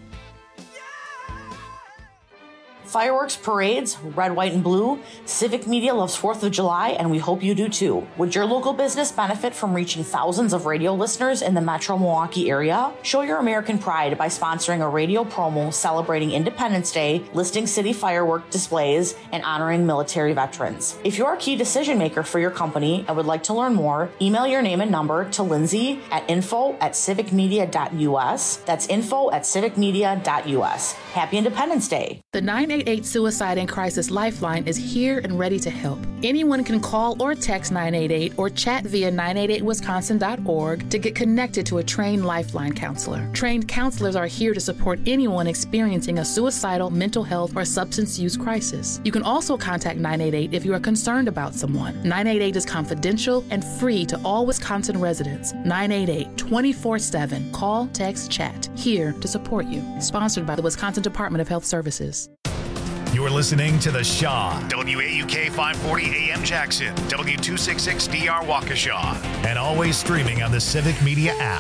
Fireworks, parades, red, white, and blue. Civic Media loves fourth of July, and we hope you do too. Would your local business benefit from reaching thousands of radio listeners in the metro Milwaukee area? Show your American pride by sponsoring a radio promo celebrating Independence Day, listing city firework displays, and honoring military veterans. If you're a key decision maker for your company and would like to learn more, email your name and number to Lindsay at info at civicmedia.us. That's info at civicmedia.us. Happy Independence Day. The nine eight eight Suicide and Crisis Lifeline is here and ready to help. Anyone can call or text nine eight eight or chat via nine eight eight wisconsin dot org to get connected to a trained Lifeline counselor. Trained counselors are here to support anyone experiencing a suicidal, mental health, or substance use crisis. You can also contact nine eight eight if you are concerned about someone. nine eight eight is confidential and free to all Wisconsin residents. nine eight eight, twenty-four seven. Call, text, chat. Here to support you. Sponsored by the Wisconsin Department of Health Services. You're listening to The Shaw, W A U K five forty A M Jackson, W two sixty-six D R Waukesha, and always streaming on the Civic Media app.